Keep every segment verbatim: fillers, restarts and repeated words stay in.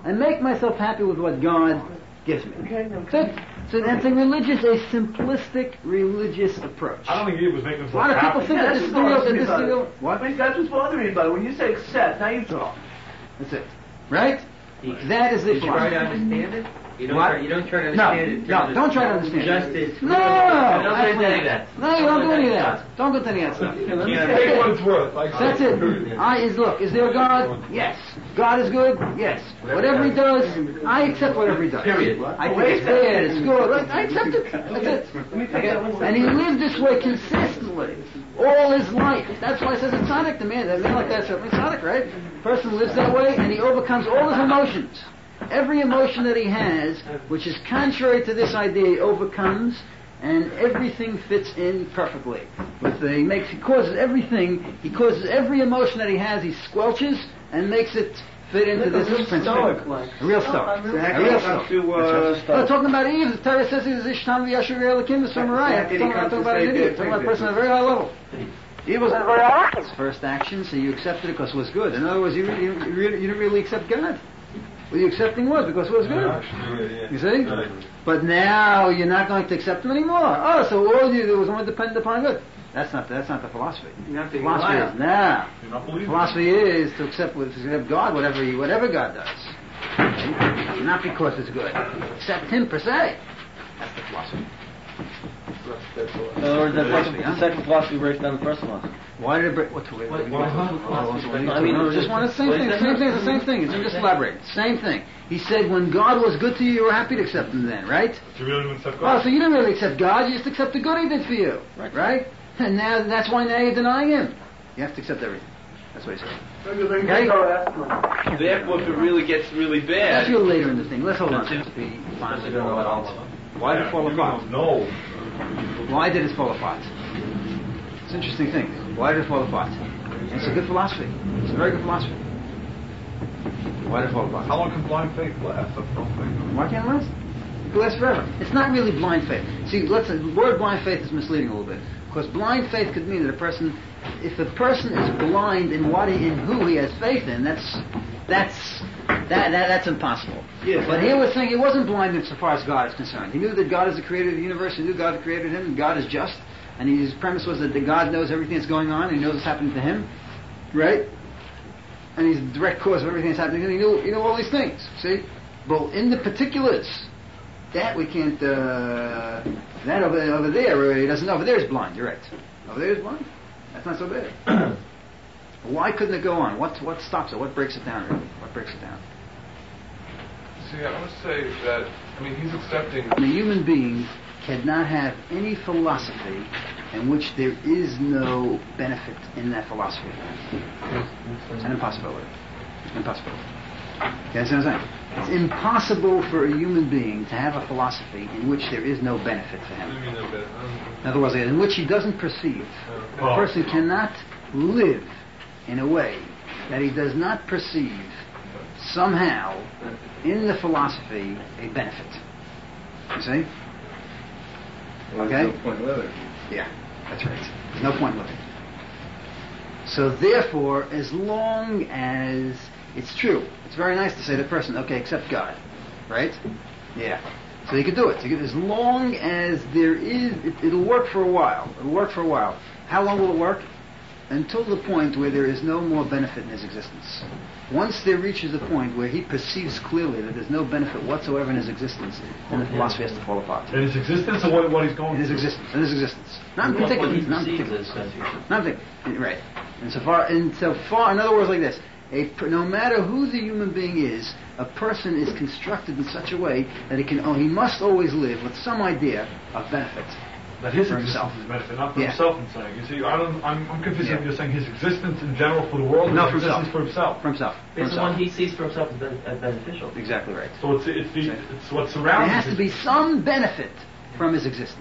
and make myself happy with what God gives me. That's it. So that's a religious, a simplistic religious approach. I don't think he was making himself A lot of people happy. think that this is the real, that this is the real. What? Wait, that's what's bothering me about it. When you say accept, now you talk. That's it. Right? That is the Did you try to philosophy. understand it? You don't, What? try, you don't try to No, understand it. no, don't try to understand it. Justice. No, Don't absolutely do any of not. that. No, you don't do any of that. Don't do any of that stuff. Take what it's worth. Like That's it. I is look. Is there a God? Yes. God is good. Yes. Whatever He does, I accept whatever He does. Period. I think it's bad. It's good. Right? I accept it. That's it. Okay? And he lived this way consistently all his life. That's why it says it's tzaddik. The man, that man like that's certainly tzaddik, right? Person lives that way, and he overcomes all his emotions. Every emotion that he has, which is contrary to this idea, he overcomes, and everything fits in perfectly. With the, he makes, he causes everything, he causes every emotion that he has, he squelches and makes it fit into this principle. A real stoic. A real stoic. We're talking about Eve. The Torah says he's Ishtam v'Yashur Elokim v'Samurai. I'm talking about an idiot. Talking about a person at a very high level. Eve was at a very high level. His first action, so you accepted it because it was good. In other words, you, really, you, really, you didn't really accept God. What you accepting was because it was good. You see? But now you're not going to accept him anymore. Oh, so all you do was only depend upon good. That's not that's not the philosophy. The philosophy is nah. Philosophy is to accept to accept God, whatever he, whatever God does. Not because it's good. Accept Him per se. That's the philosophy. In other words, that's like the second philosophy breaks down the first philosophy. Why did it break? What's the way? I mean, no, just one the same thing. Same thing. It's the same thing. It's just elaborate. Same thing. He said when God was good to you, you were happy to accept Him. Then, right? You really didn't accept God. Oh, so you didn't really accept God. You just accept the good He did for you, right? Right? And now that's why now you're denying Him. You have to accept everything. That's what he said. Okay? Therefore, if it really gets really bad, That's you later in the thing. Let's hold on. Let's be finally go on. Why did it fall apart? No. Why did it fall apart? It's an interesting thing. Why did it fall apart? It's a good philosophy. It's a very good philosophy. Why did it fall apart? How long can blind faith last? That's the thing. Why can't it last? It can last forever. It's not really blind faith. See, let's the word blind faith is misleading a little bit. Because blind faith could mean that a person, if a person is blind in what he, in who he has faith in, that's that's that, that that's impossible. Yes. But here we're saying he wasn't blind insofar as God is concerned. He knew that God is the creator of the universe. He knew God created him, and God is just. And his premise was that the God knows everything that's going on, and He knows what's happening to him, right? And He's the direct cause of everything that's happening to him. He knew, he knew all these things. See, but in the particulars, that we can't. Uh, that over over there, where he doesn't know. Over there is blind. You're right. Over there is blind. That's not so bad. Why couldn't it go on? What what stops it? What breaks it down? Really? What breaks it down? See, I would say that, I mean, he's accepting... The human being cannot have any philosophy in which there is no benefit in that philosophy. It's an impossibility. Impossibility. You understand what I'm saying? It's impossible for a human being to have a philosophy in which there is no benefit for him. In other words, in which he doesn't perceive. A person cannot live in a way that he does not perceive somehow in the philosophy a benefit. You see? Well, okay? There's no point living. Yeah, that's right. There's no point living. So therefore, as long as it's true, it's very nice to say to the person, okay, accept God, right? Yeah. So you can do it. You can, as long as there is, it, it'll work for a while. It'll work for a while. How long will it work? Until the point where there is no more benefit in his existence. Once there reaches the point where he perceives clearly that there's no benefit whatsoever in his existence, then the philosophy has to fall apart. In his existence, or what, what he's going in his existence, in his existence. Not in particular. Not in particular. Nothing. Right. And so far, and so far, in other words, like this: a, no matter who the human being is, a person is constructed in such a way that he can, oh, he must always live with some idea of benefit. That his for existence himself. is benefit, not for Yeah. himself. I'm saying. You see, I don't. I'm, I'm confused. Yeah. If you're saying his existence in general for the world, No, his for existence himself. for himself. For himself. For It's the himself. one he sees for himself as, ben- as beneficial. Exactly right. So it's it's the Okay. it's what There surrounds. has to his- be some benefit from his existence.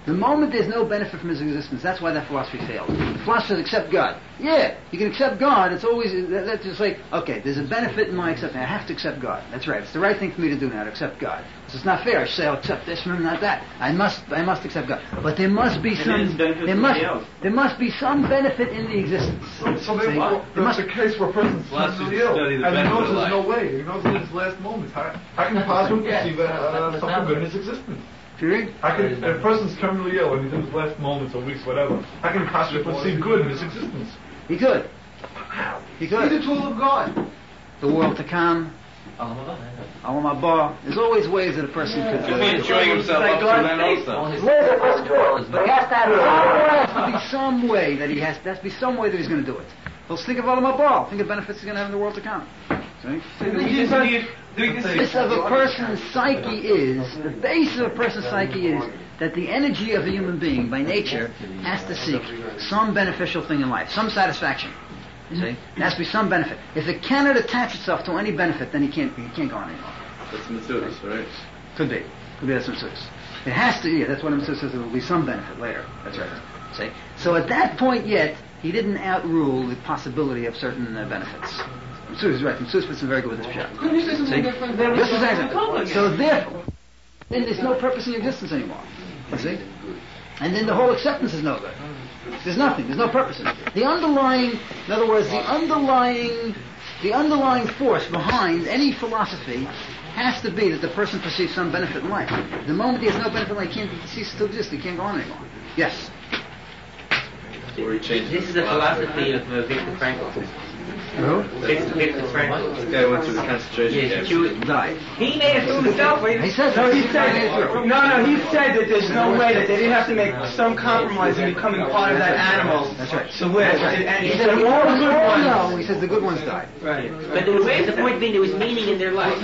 The moment there's no benefit from his existence, that's why that philosophy failed. The philosophy says accept God. Yeah, you can accept God. It's always, that, that's just like, okay, there's a benefit in my accepting. I have to accept God. That's right. It's the right thing for me to do now, to accept God. So it's not fair. I say I'll accept this from him, not that. I must, I must accept God. But there must be some, there must, there must be some benefit in the existence. So, so they, See? well, There must that's the case where a person's terminally ill, study the and he benefit knows of there's no life. way. He knows in his last moments. How, how can he possibly perceive uh, uh, something good in his existence? Do you read? How can, if a person's terminally ill and he's in his last moments or weeks, whatever, how can he possibly perceive good in his existence? He could. He He's a could. tool of God. The world to come. Alam Haba. There's always ways that a person could He'll be enjoying himself up to then also. There's ways that a person could. But he has to have there has to be some way that he has. There has to be some way that he's going to do it. Well, think of Alam Haba. Think of benefits he's going to have in the world to come. See? The basis of a person's psyche is, the base of a person's psyche is that the energy of a human being, by nature, has to seek some beneficial thing in life, some satisfaction. You see? There has to be some benefit. If it cannot attach itself to any benefit, then he can't, he can't go on anymore. That's Metzudas, right? Could be. Could be that's Metzudas. It has to, yeah, that's what Metzudas says, there will be some benefit later. That's right. See? So at that point yet, he didn't outrule the possibility of certain uh, benefits. Metzudas is right. Metzudas puts him very good with this shot. See? This is exactly. So therefore, then there's no purpose in your existence anymore. You see? And then the whole acceptance is no good. There's nothing. There's no purpose in it. The underlying, in other words, the underlying, the underlying force behind any philosophy has to be that the person perceives some benefit in life. The moment he has no benefit in life, he can't he ceases to exist. He can't go on anymore. Yes. This is a philosophy of uh, Viktor Frankl. Who? Viktor, Viktor Frankl. This guy went to the concentration Yes, camp. Jew died. He made it through himself. He says No, he he's said not through. no, no. He said that there's no way that they didn't have to make some compromise in becoming part of that animal That's right. to live. And He he said said all all the the good good ones. ones. No, he says the good ones died. Right. But the, way, the point being, there was meaning in their life.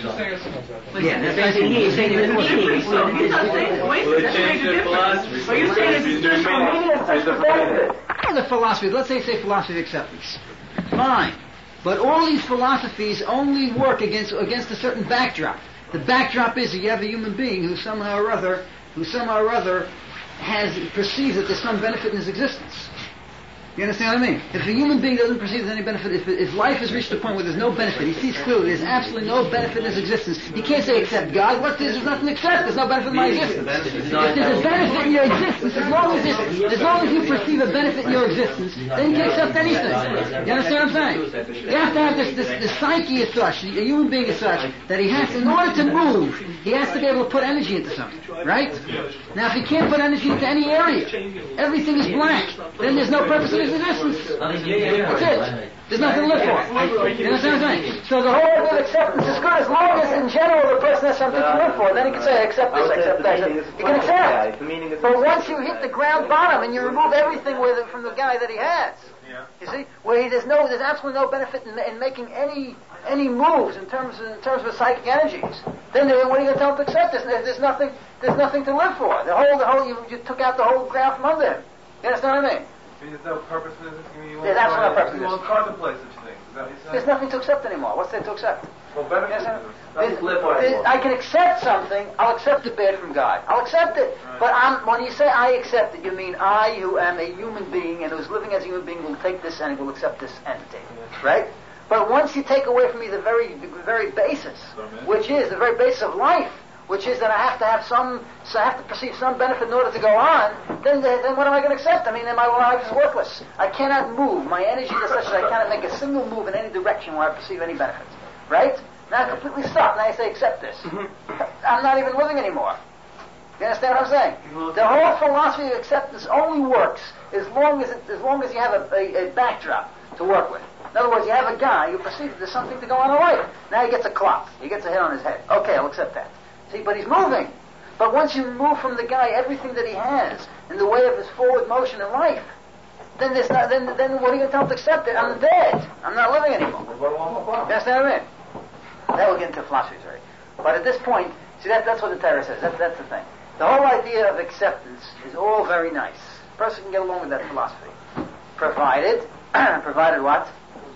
Yeah, that's He's saying, he's saying there was meaning. So he's not saying, wait, Well, they that's changed their philosophy. But you're saying it's just for meaning and for benefit. The philosophy, let's say say philosophy of acceptance. Fine. But all these philosophies only work against against a certain backdrop. The backdrop is that you have a human being who somehow or other who somehow or other has perceives that there's some benefit in his existence. You understand what I mean? If a human being doesn't perceive there's any benefit, if, if life has reached a point where there's no benefit, he sees clearly there's absolutely no benefit in his existence. He can't say accept God. What is there's nothing to accept? There's no benefit in my existence. If there's a benefit in your existence, as long as it's, as long as you perceive a benefit in your existence, then you can accept anything. You understand what I'm saying? You have to have this, this, this psyche as such, a human being as such, that he has, in order to move, he has to be able to put energy into something. Right? Now if he can't put energy into any area, everything is blank, then there's no purpose in his existence. That's it. There's nothing to live for. You understand what I'm saying? So the whole idea of acceptance is good as long as in general the person has something to live for. Then he can say, I accept this, I accept that. You can accept. But once you hit the ground bottom and you remove everything with it from the guy that he has, you see, where he, there's no, there's absolutely no benefit in, in making any any moves in terms of, in terms of psychic energies. Then what are you going to tell him to accept this? There's, there's nothing, there's nothing to live for. The whole, the whole, you, you took out the whole ground from under him. You understand what I mean? There's no purpose in this. You mean you There's absolutely no purpose in You this. won't contemplate such things. Is that what you're saying? There's nothing to accept anymore. What's there to accept? Well, better Yes, than sir. this. There's- there's- I can accept something. I'll accept the bad from God. I'll accept it. But I'm, when you say I accept it, you mean I, who am a human being and who's living as a human being, will take this and will accept this entity, right? But once you take away from me the very, the very basis, which is the very basis of life, which is that I have to have some, so I have to perceive some benefit in order to go on, then then what am I going to accept? I mean, then my life is worthless. I cannot move. My energy is such that I cannot make a single move in any direction where I perceive any benefit. Right? Now I'm completely stuck. Now I say, accept this. I'm not even living anymore. You understand what I'm saying? The whole philosophy of acceptance only works as long as it, as long as you have a, a, a backdrop to work with. In other words, you have a guy who perceives there's something to go on in life. Now he gets a clock. He gets a hit on his head. Okay, I'll accept that. See, but he's moving. But once you remove from the guy everything that he has in the way of his forward motion in life, then there's not, then then what are you going to tell him to accept it? I'm dead. I'm not living anymore. You understand what I mean? That will get into philosophy, sorry. But at this point, see, that, that's what the Torah says. That, that's the thing. The whole idea of acceptance is all very nice. A person can get along with that philosophy. Provided, provided what?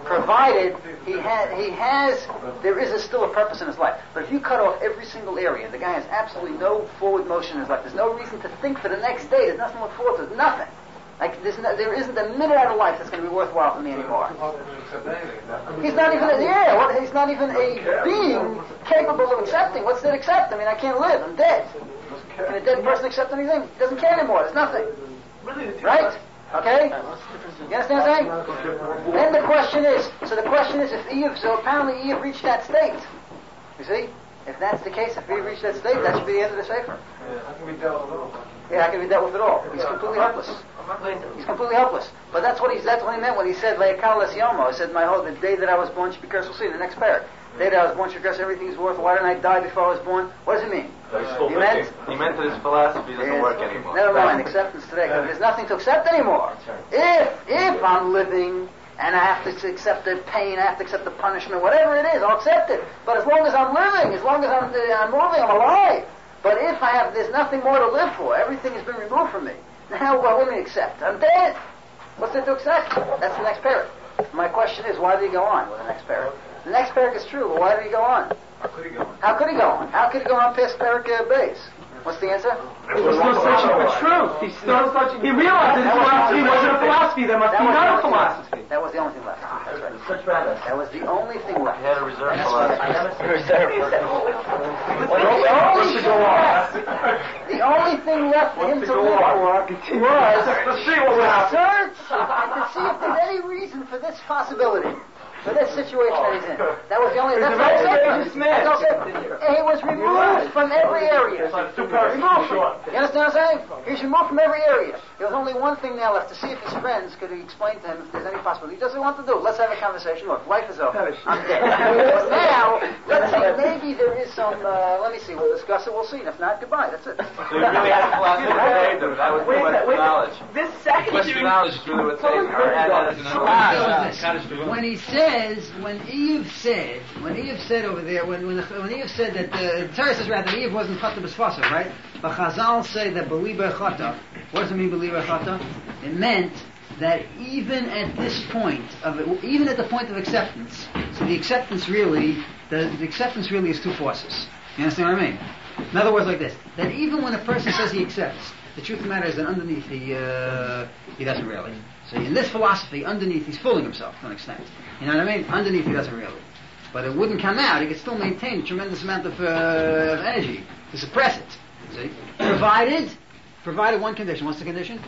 provided he has, he has, there is a, still a purpose in his life. But if you cut off every single area, the guy has absolutely no forward motion in his life. There's no reason to think for the next day. There's nothing to look forward to. There's nothing. Like there's no, there isn't a minute out of life that's going to be worthwhile for me anymore. He's not even a, yeah. What, he's not even a being capable of accepting. What's that accept? I mean, I can't live. I'm dead. Can a dead person accept anything? He doesn't care anymore. There's nothing. Right? Okay? You understand what I'm saying? Then the question is, so the question is if Eve, so apparently Eve reached that state. You see? If that's the case, if Eve reached that state, that should be the end of the Sefer. How can we dealt with it all? Yeah, how can we dealt with it all? He's completely helpless. He's completely helpless. But that's what he's, that's what he meant when he said, Le'ekal es yomo. He said, my whole, the day that I was born should be cursed. We'll see, the next parak. The day that I was born should be cursed, everything is worth. Why didn't I die before I was born? What does it mean? He meant, he meant that his philosophy doesn't Yes. work anymore. Never mind, acceptance today. There's nothing to accept anymore. If, if I'm living and I have to accept the pain, I have to accept the punishment, whatever it is, I'll accept it. But as long as I'm living, as long as I'm, I'm moving, I'm alive. But if I have, there's nothing more to live for. Everything has been removed from me. Now what will we accept? I'm dead. What's there to accept? That's the next parak. My question is, why did he go on with the next parak? The next parak is true, but why did he go on? How could he go on? How could he go on? How could he go on past parak uh, base? What's the answer? He was still searching for truth. He still he realized that his philosophy wasn't a philosophy. There must That be was the another only thing left. philosophy. That was the only thing left. That's right. Such rather. That was the only thing left. He had a reserve That's philosophy. I never said The only, the only thing left for him to live for was Let's see what will happen. search and to see if there's any reason for this possibility, for this situation that he's in. That was the only. That's a very all courageous man. That's all it. He was removed from every area. Removed from. You understand what I'm saying? He was removed from every area. There was only one thing now left to see if his friends could explain to him if there's any possibility. He doesn't want to do it. Let's have a conversation. Look, life is over. I'm dead. Now, let's see. Maybe there is some. Uh, let me see. We'll discuss it. We'll see. And if not, goodbye. That's it. So he really had a philosophy that saved him. That was the quest for knowledge. This second Quest for knowledge is really what saved him. Or had that as an understanding. When he says, when Eve said, when Eve said over there, when when, the, when Eve said that the Torah says rather Eve wasn't chata b'sfasa, right? But Chazal say that believer chata. What does it mean, believer chata? It meant that even at this point of even at the point of acceptance, so the acceptance really, the, the acceptance really is two forces. You understand what I mean? In other words, like this: that even when a person says he accepts, the truth of the matter is that underneath he uh, he doesn't really. So in this philosophy, underneath he's fooling himself to an extent. You know what I mean? Underneath he doesn't really. But it wouldn't come out. He could still maintain a tremendous amount of, uh, of energy to suppress it. See? Provided, provided one condition. What's the condition?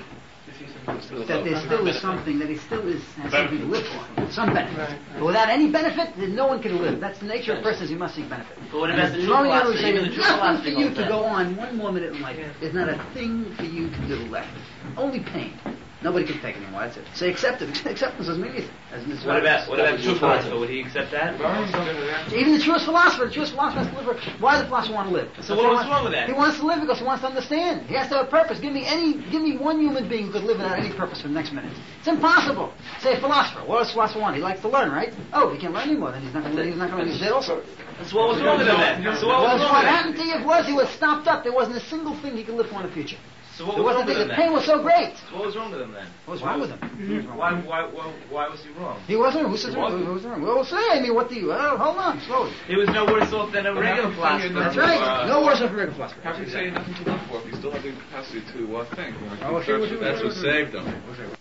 That there still is something, that he still is, has something to live for. Some benefit. But without any benefit, then no one can live. That's the nature of persons. You must seek benefit. But what And about the as true long as philosophy? you say Even the there's true nothing philosophy for you goes to there. go on one more minute in life. There's not a thing for you to do left. Only pain. Nobody can take it anymore. That's it. Say accept it. Acceptance doesn't mean anything. As Miz What about what about the true philosopher? Would he accept that? Even the truest philosopher, the truest philosopher has to live. Why does the philosopher want to live? So what was wrong with that? He wants to live because he wants to understand. He has to have a purpose. Give me any, give me one human being who could live without any purpose for the next minute. It's impossible. Say a philosopher. What does a philosopher want? He likes to learn, right? Oh, if he can't learn anymore, then he's not going to. He's not going to. He's dead also. So what was wrong with him then? So what Well, was wrong what with happened him? to Eve was he was stopped up. There wasn't a single thing he could live for in the future. So what There was wasn't. wrong with The him pain then? was so great. So what was wrong with him then? What was wrong with him? Why, why, why, why was he wrong? He wasn't. Who said who was wrong? Well, we'll say. I mean, what do you? Oh, hold on, slowly. He was no worse off than a regular philosopher. That's right. No worse than a regular philosopher. How can you say nothing to live for if you still have the capacity to uh, think? You know, Oh, keep sure, searching. sure, That's sure, what sure. saved him.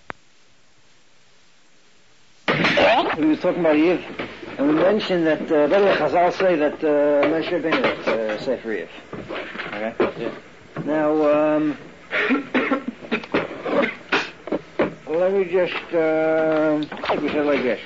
We were talking about Eve, and we mentioned that, uh, by the way, Chazal say that uh, Moshe Rabbeinu uh, Sefer Eve. Okay? Yeah. Now, um, let me just, um, I think we said like this.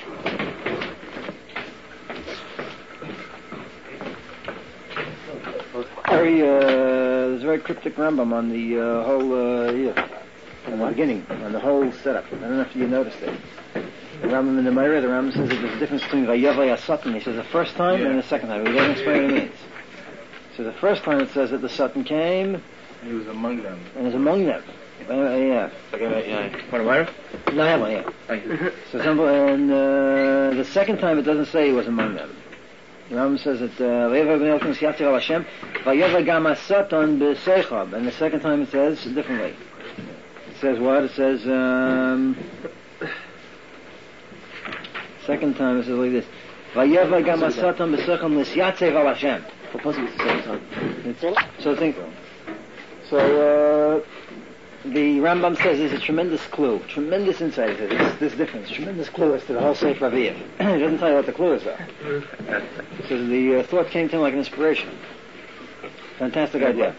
Very, uh, there's a very cryptic Rambam on the uh, whole, uh, yeah, on the beginning, on the whole setup. I don't know if you noticed it. The Rambam in the Meirah, the Rambam says that there's a difference between Vayavay Satan. He says the first time Yeah. and the second time. He doesn't explain what it means. So the first time it says that the Satan came He was among them. and was among them. Uh, yeah. What am I? No, I have one, yeah. So some, and uh, the second time it doesn't say he was among them. The Rambam says that Vayavay ben Elkin Siyati al Hashem Vayavay Gama Satan b'Seichab, and the second time it says differently. It says what? It says um, Second time it says like this. Vayeva gam asatam b'secham l'syatzev al Hashem. For possible at the same time. It's- So think. So uh, the Rambam says there's a tremendous clue, tremendous insight to this, this difference, tremendous clue as to the whole Sefer Aviv. He doesn't tell you what the clue is though. So the uh, thought came to him like an inspiration. Fantastic idea.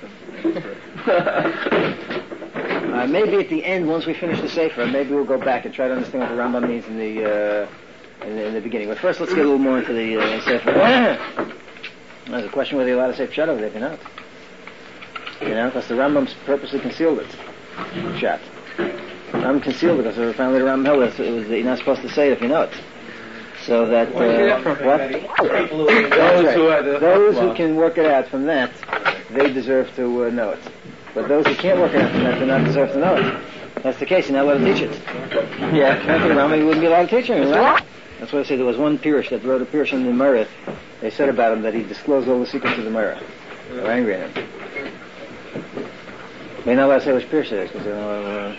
Uh, maybe at the end, once we finish the Sefer, maybe we'll go back and try to understand what the Rambam means in the uh, in, the, in the beginning. But first, let's get a little more into the uh, Sefer. There's a question whether you're allowed to say Pshat over there, if you're not. You know, because the Rambam purposely concealed it. Pshat. Rambam concealed it because the finally the Rambam held it. It was, you're not supposed to say it if you know it. So that, uh, what? Those, right. Those who can work it out from that, they deserve to uh, know it. But those who can't work it out from that, do not deserve to know it. That's the case, you're not allowed to teach it. Yeah, I think Rambam wouldn't be allowed to teach it, right? That's why I say there was one Pirush that wrote a Pirush in the Murrah. They said about him that he disclosed all the secrets of the Murrah. They were angry at him. They're not allowed to say which Pirush it is, because they don't know.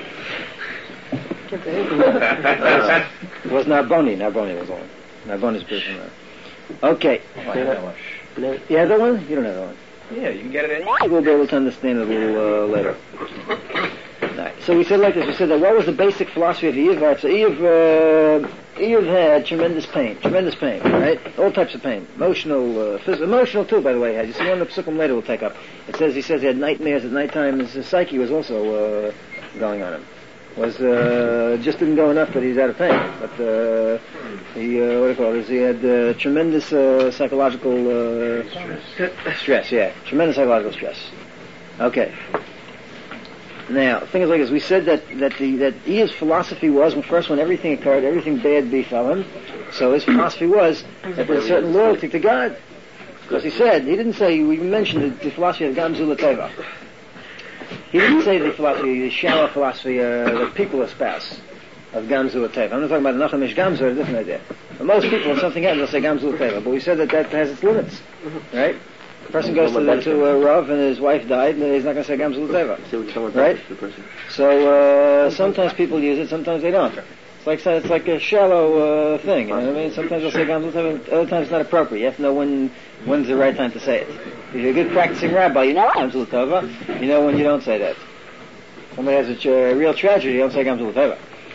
Uh, it was Narboni, Narboni was on. Narboni's Pirush in there. Okay. You have that one? You don't have that one. Yeah, you can get it in. We'll be able to understand it a little uh, later. Right. So we said like this, we said that what was the basic philosophy of Eve? Right, so Eve, uh, Eve had tremendous pain, tremendous pain, right? All types of pain. Emotional, uh, physical, emotional too, by the way. You see one of the psukim later we'll take up. It says, he says he had nightmares at nighttime, his psyche was also uh, going on him. Was, uh, just didn't go enough that he's out of pain. But, uh, he, uh, what do you call it, is he had uh, tremendous uh, psychological uh, stress. stress, yeah. Tremendous psychological stress. Okay. Now, things like this. We said that that the that Eve's philosophy was, when first when everything occurred, everything bad befell him. So his philosophy was that there's a certain loyalty to God. Because he said, he didn't say, we mentioned the, the philosophy of Gamzu L'Teva. He didn't say the philosophy, the shallow philosophy uh, that people espouse of Gamzu L'Teva. I'm not talking about Nachamish Gamzu, a different idea. But most people, when something happens, they'll say Gamzu L'Teva. But we said that that has its limits. Right? A person goes to, the, to a Rav and his wife died, and he's not going to say Gamzu L'Teva. Right? So uh, sometimes people use it, sometimes they don't. It's like it's like a shallow uh, thing. You know what I mean? Sometimes they'll say Gamzu L'Teva, other times it's not appropriate. You have to know when when's the right time to say it. If you're a good practicing rabbi, you know Gamzu L'Teva. You know when you don't say that. Somebody has a, ch- a real tragedy, you don't say Gamzu L'Teva.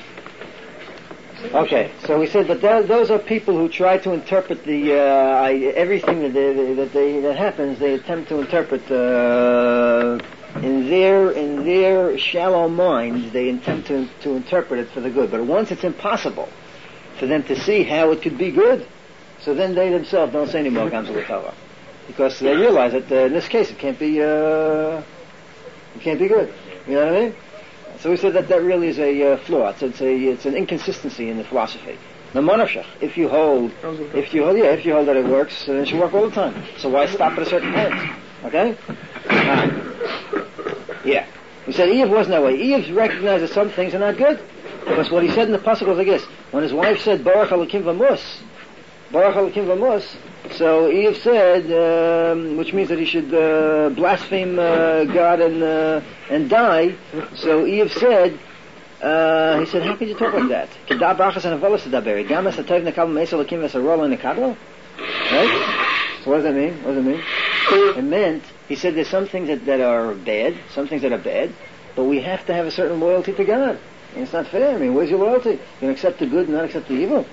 Okay, so we said that th- those are people who try to interpret the uh, I, everything that they, that they that happens. They attempt to interpret uh, in their in their shallow minds. They attempt to to interpret it for the good. But once it's impossible for them to see how it could be good, so then they themselves don't say any more Gamzu L'Teva, because they realize that uh, in this case it can't be uh, it can't be good. You know what I mean? So we said that that really is a uh, flaw. It's, it's a it's an inconsistency in the philosophy. The monarchia, if you hold, if you hold, yeah, if you hold that it works, then it should work all the time. So why stop at a certain point? Okay? Ah. Yeah. We said Eve wasn't that way. Eve recognized that some things are not good. Because what he said in the pasuk was like this: when his wife said Baruch Elokim V'Mus, Baruch Elokim V'Mus, so Eve said, um, which means that he should uh, blaspheme uh, God and uh, and die. So Eve said, uh, he said, how could you talk like that? Right? So what does that mean? What does it mean? It meant, he said there's some things that, that are bad, some things that are bad, but we have to have a certain loyalty to God. And it's not fair. I mean, where's your loyalty? You can accept the good and not accept the evil.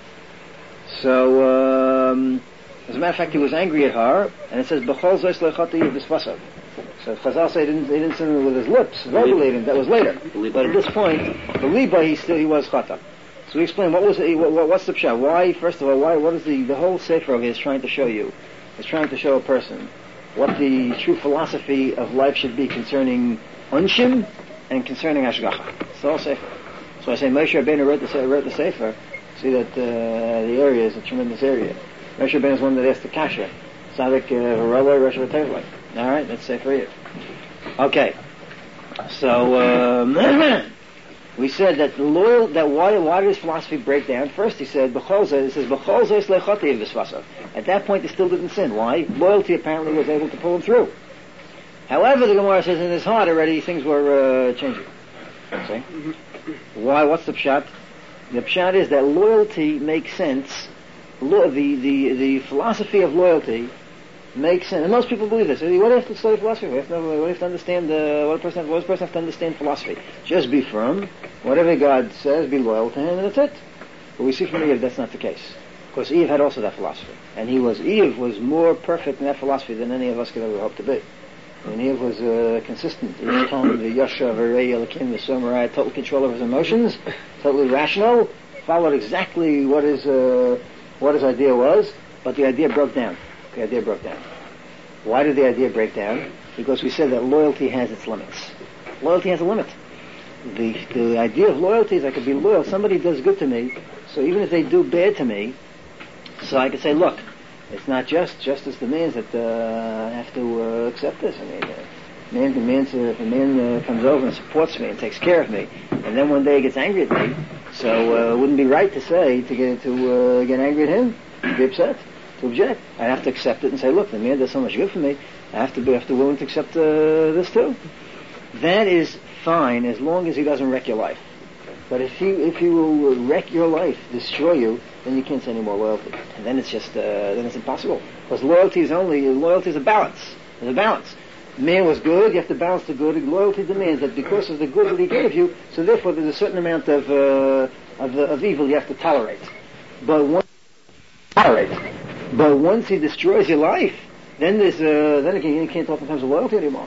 So, um, as a matter of fact, he was angry at her, and it says, B'chol zois leichati b'svasav. So Chazal say he didn't, he didn't sin with his lips, verbally, that was later. But at this point, the liba, he still, he was chata. So we explain, what was the, what, what's the pshat? Why, first of all, why, what is the, the whole sefer of his trying to show you? It's trying to show a person what the true philosophy of life should be concerning unshim and concerning hashgacha. It's the whole sefer. So I say, Moshe Rabbeinu wrote the, wrote the sefer. See that uh, the area is a tremendous area. Moshe Rabbeinu is one that asked the kasha. Sadik Harala Rosh Hashanah. All right, let's say for you. Okay, so um, we said that loyal. That why why did his philosophy break down? First, he said b'cholzeh. It says b'cholzeh is lechati v'svasav. At that point, he still didn't sin. Why? Loyalty apparently was able to pull him through. However, the Gemara says in his heart already things were uh, changing. See? Why? What's the pshat? The pshat is that loyalty makes sense lo- the, the, the philosophy of loyalty makes sense. And most people believe this. What do you have to study philosophy? What do you have to, what do you have to understand? Uh, what, a person, what does a person have to understand philosophy? Just be firm. Whatever God says, be loyal to Him, and that's it. But we see from Eve that's not the case. Of course, Eve had also that philosophy, and he was Eve was more perfect in that philosophy than any of us could ever hope to be. And Eve was uh, consistent. Each time the Yasha, Varei, Elikim, the Samurai, total control of his emotions, totally rational, followed exactly what his uh, what his idea was, but the idea broke down. The idea broke down. Why did the idea break down? Because we said that loyalty has its limits. Loyalty has a limit. The the idea of loyalty is I could be loyal. Somebody does good to me, so even if they do bad to me, so I could say, look, it's not just. Justice demands that uh, I have to uh, accept this. I mean, uh, man demands uh, if a man uh, comes over and supports me and takes care of me, and then one day he gets angry at me, so uh, it wouldn't be right to say to get to uh, get angry at him, to be upset, to object. I have to accept it and say, look, the man does so much good for me. I have to be have to willing to accept uh, this too. That is fine as long as he doesn't wreck your life. But if you if you will wreck your life, destroy you, then you can't say any more loyalty, and then it's just uh, then it's impossible. Because loyalty is only loyalty is a balance. There's a balance. Man was good, you have to balance the good. Loyalty demands that because of the good that he gave you, so therefore there's a certain amount of uh, of, uh, of evil you have to tolerate. But once tolerate, but once he destroys your life, then there's uh, then again you can't talk in terms of loyalty anymore.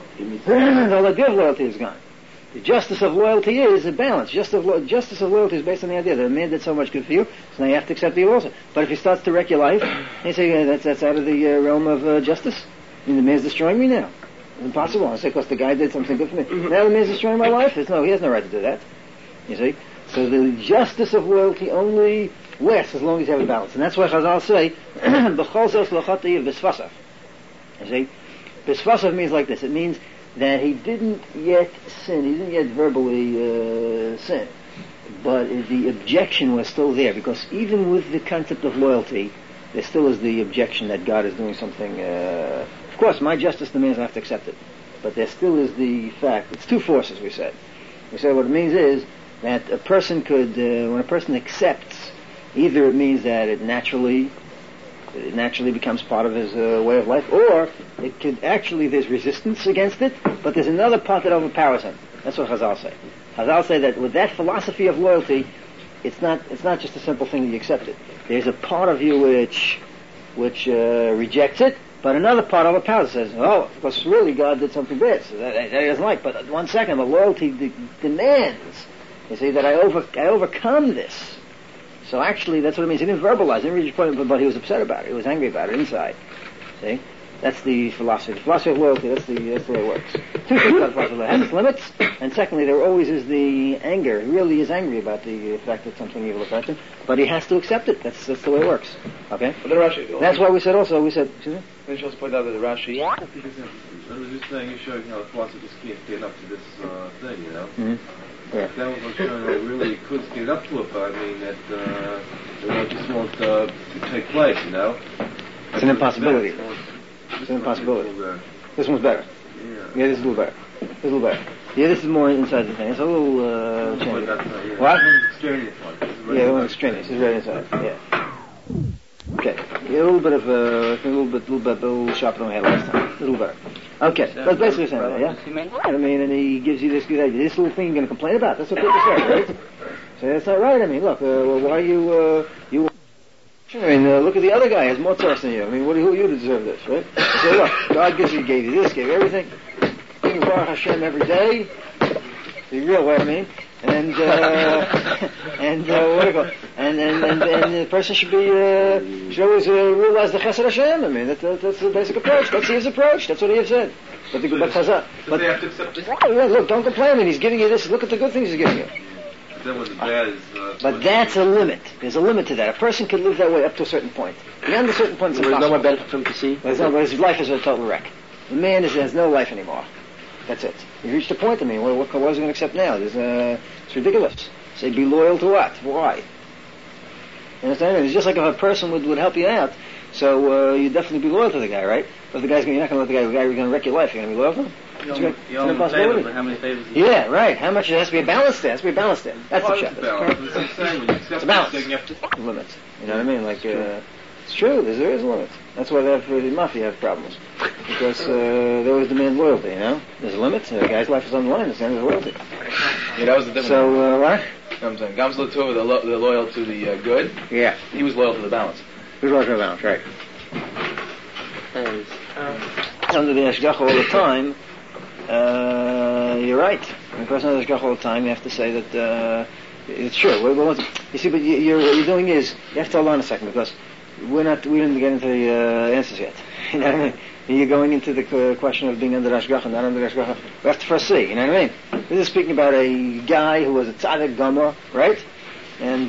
All idea of loyalty is gone. The justice of loyalty is a balance. Justice of, lo- justice of loyalty is based on the idea that a man did so much good for you, so now you have to accept you also. But if he starts to wreck your life, you say yeah, that's that's out of the uh, realm of uh, justice. I mean, the man's destroying me now. It's impossible. I say because the guy did something good for me. Mm-hmm. Now the man's destroying my life. It's, no, he has no right to do that. You see. So the justice of loyalty only lasts as long as you have a balance, and that's why Chazal say b'chol zos l'chati b'svasav. You see, b'svasav means like this. It means that he didn't yet sin, he didn't yet verbally uh, sin, but the objection was still there, because even with the concept of loyalty, there still is the objection that God is doing something. Uh, of course, my justice demands I have to accept it, but there still is the fact. It's two forces, we said. We said what it means is that a person could, uh, when a person accepts, either it means that it naturally it naturally becomes part of his uh, way of life, or it could actually, there's resistance against it, but there's another part that overpowers him. That's what Chazal say. Chazal say that with that philosophy of loyalty, it's not it's not just a simple thing that you accept it. There's a part of you which which uh, rejects it, but another part overpowers it, says, oh, because really God did something bad, so that, that he doesn't like, but one second, the loyalty de- demands, you see, that I over I overcome this. So actually, that's what it means. He didn't verbalize, he didn't reach a point, but he was upset about it. He was angry about it inside. See? That's the philosophy. The philosophy of loyalty, that's the, that's the way it works. Two things about philosophy of loyalty. It has its limits, and secondly, there always is the anger. He really is angry about the fact that something evil affected him, but he has to accept it. That's that's the way it works. Okay? But the Rashi, that's why we said also, we said, excuse me? Let me just point out that the Rashi... I was just saying, you're showing how the philosophers can't stand up to this uh, thing, you know? Mm-hmm. Yeah. That was like showing they really could stand up to it, but I mean that uh, it won't, just won't uh, take place, you know? It's an impossibility. It's an impossibility. This one's better. Yeah. Yeah, this is a little better. This is a little better. Yeah, this is more inside the thing. It's a little uh, change. Yeah. What? Extraneous one. Yeah, the one's extraneous. It's right inside. Yeah. Okay. Yeah, a little bit of uh, a little bit, little bit, a little sharper than we had last time. A little better. Okay, that's basically saying that, yeah? I mean, and he gives you this good idea. This little thing you're going to complain about. That's what people say, right? So that's not right. I mean, look, uh, well, why you, uh, you... I mean, uh, look at the other guy. He has more trust than you. I mean, what, who are you to deserve this, right? So look, God gives you, gave you this, gave you everything. King Baruch Hashem every day. The real way, I mean. And, uh, and, uh, what do you call it? And, and, and, and the person should be, uh, should always, uh, realize the Chesed Hashem. I mean, that, that, that's the basic approach. That's his approach. That's what he has said. But the, but Chazal. But they have to accept this? Yeah, look, don't complain. I mean, he's giving you this. Look at the good things he's giving you. But then what's bad is... Uh, But that's a limit. There's a limit to that. A person can live that way up to a certain point. Beyond a certain point, it's There's impossible. no more benefit for him to see. There's no, his life is a total wreck. The man is, has no life anymore. That's it. He reached a point. I mean, what, what, what is he going to accept now? There's, uh, it's ridiculous. Say, be loyal to what? Why? You understand? It's just like if a person would, would help you out, so uh, you definitely be loyal to the guy, right? But the guy's gonna, you're not going to let the guy, the guy who's going to wreck your life, you're going to be loyal to him? You It's, owe, good. you It's owe an him a favor, impossibility. but how many favors? Yeah, right. How much? There has to be a balance there. There has to be a balance there. That's Well, the it's shep. balance. That's what I'm saying. When you accept It's a balance. this thing, you have to... Limits. You know what I mean? Like, uh, It's true, there's, there is a limit. That's why they have, uh, the mafia have problems. Because uh, they always demand loyalty, you know? There's a limit, the guy's life is on the line, it's the end of loyalty. Yeah, that was the difference. So, uh, what? I'm saying, Gamzla too, they're, lo- they're loyal to the uh, good. Yeah. He was loyal to the balance. He was loyal to the balance, right. And, uh, Under the Ashgacha all the time, uh, you're right. When a person has Ashgacha all the time, you have to say that, uh, it's true. What, what, you see, but you, you're, what you're doing is, you have to hold on a second, because we're not, we didn't get into the uh, answers yet. You know what I mean? You're going into the uh, question of being under Ashgacha, not under Ashgacha. We have to first see, you know what I mean? This is speaking about a guy who was a tzaddik gamor, right? And,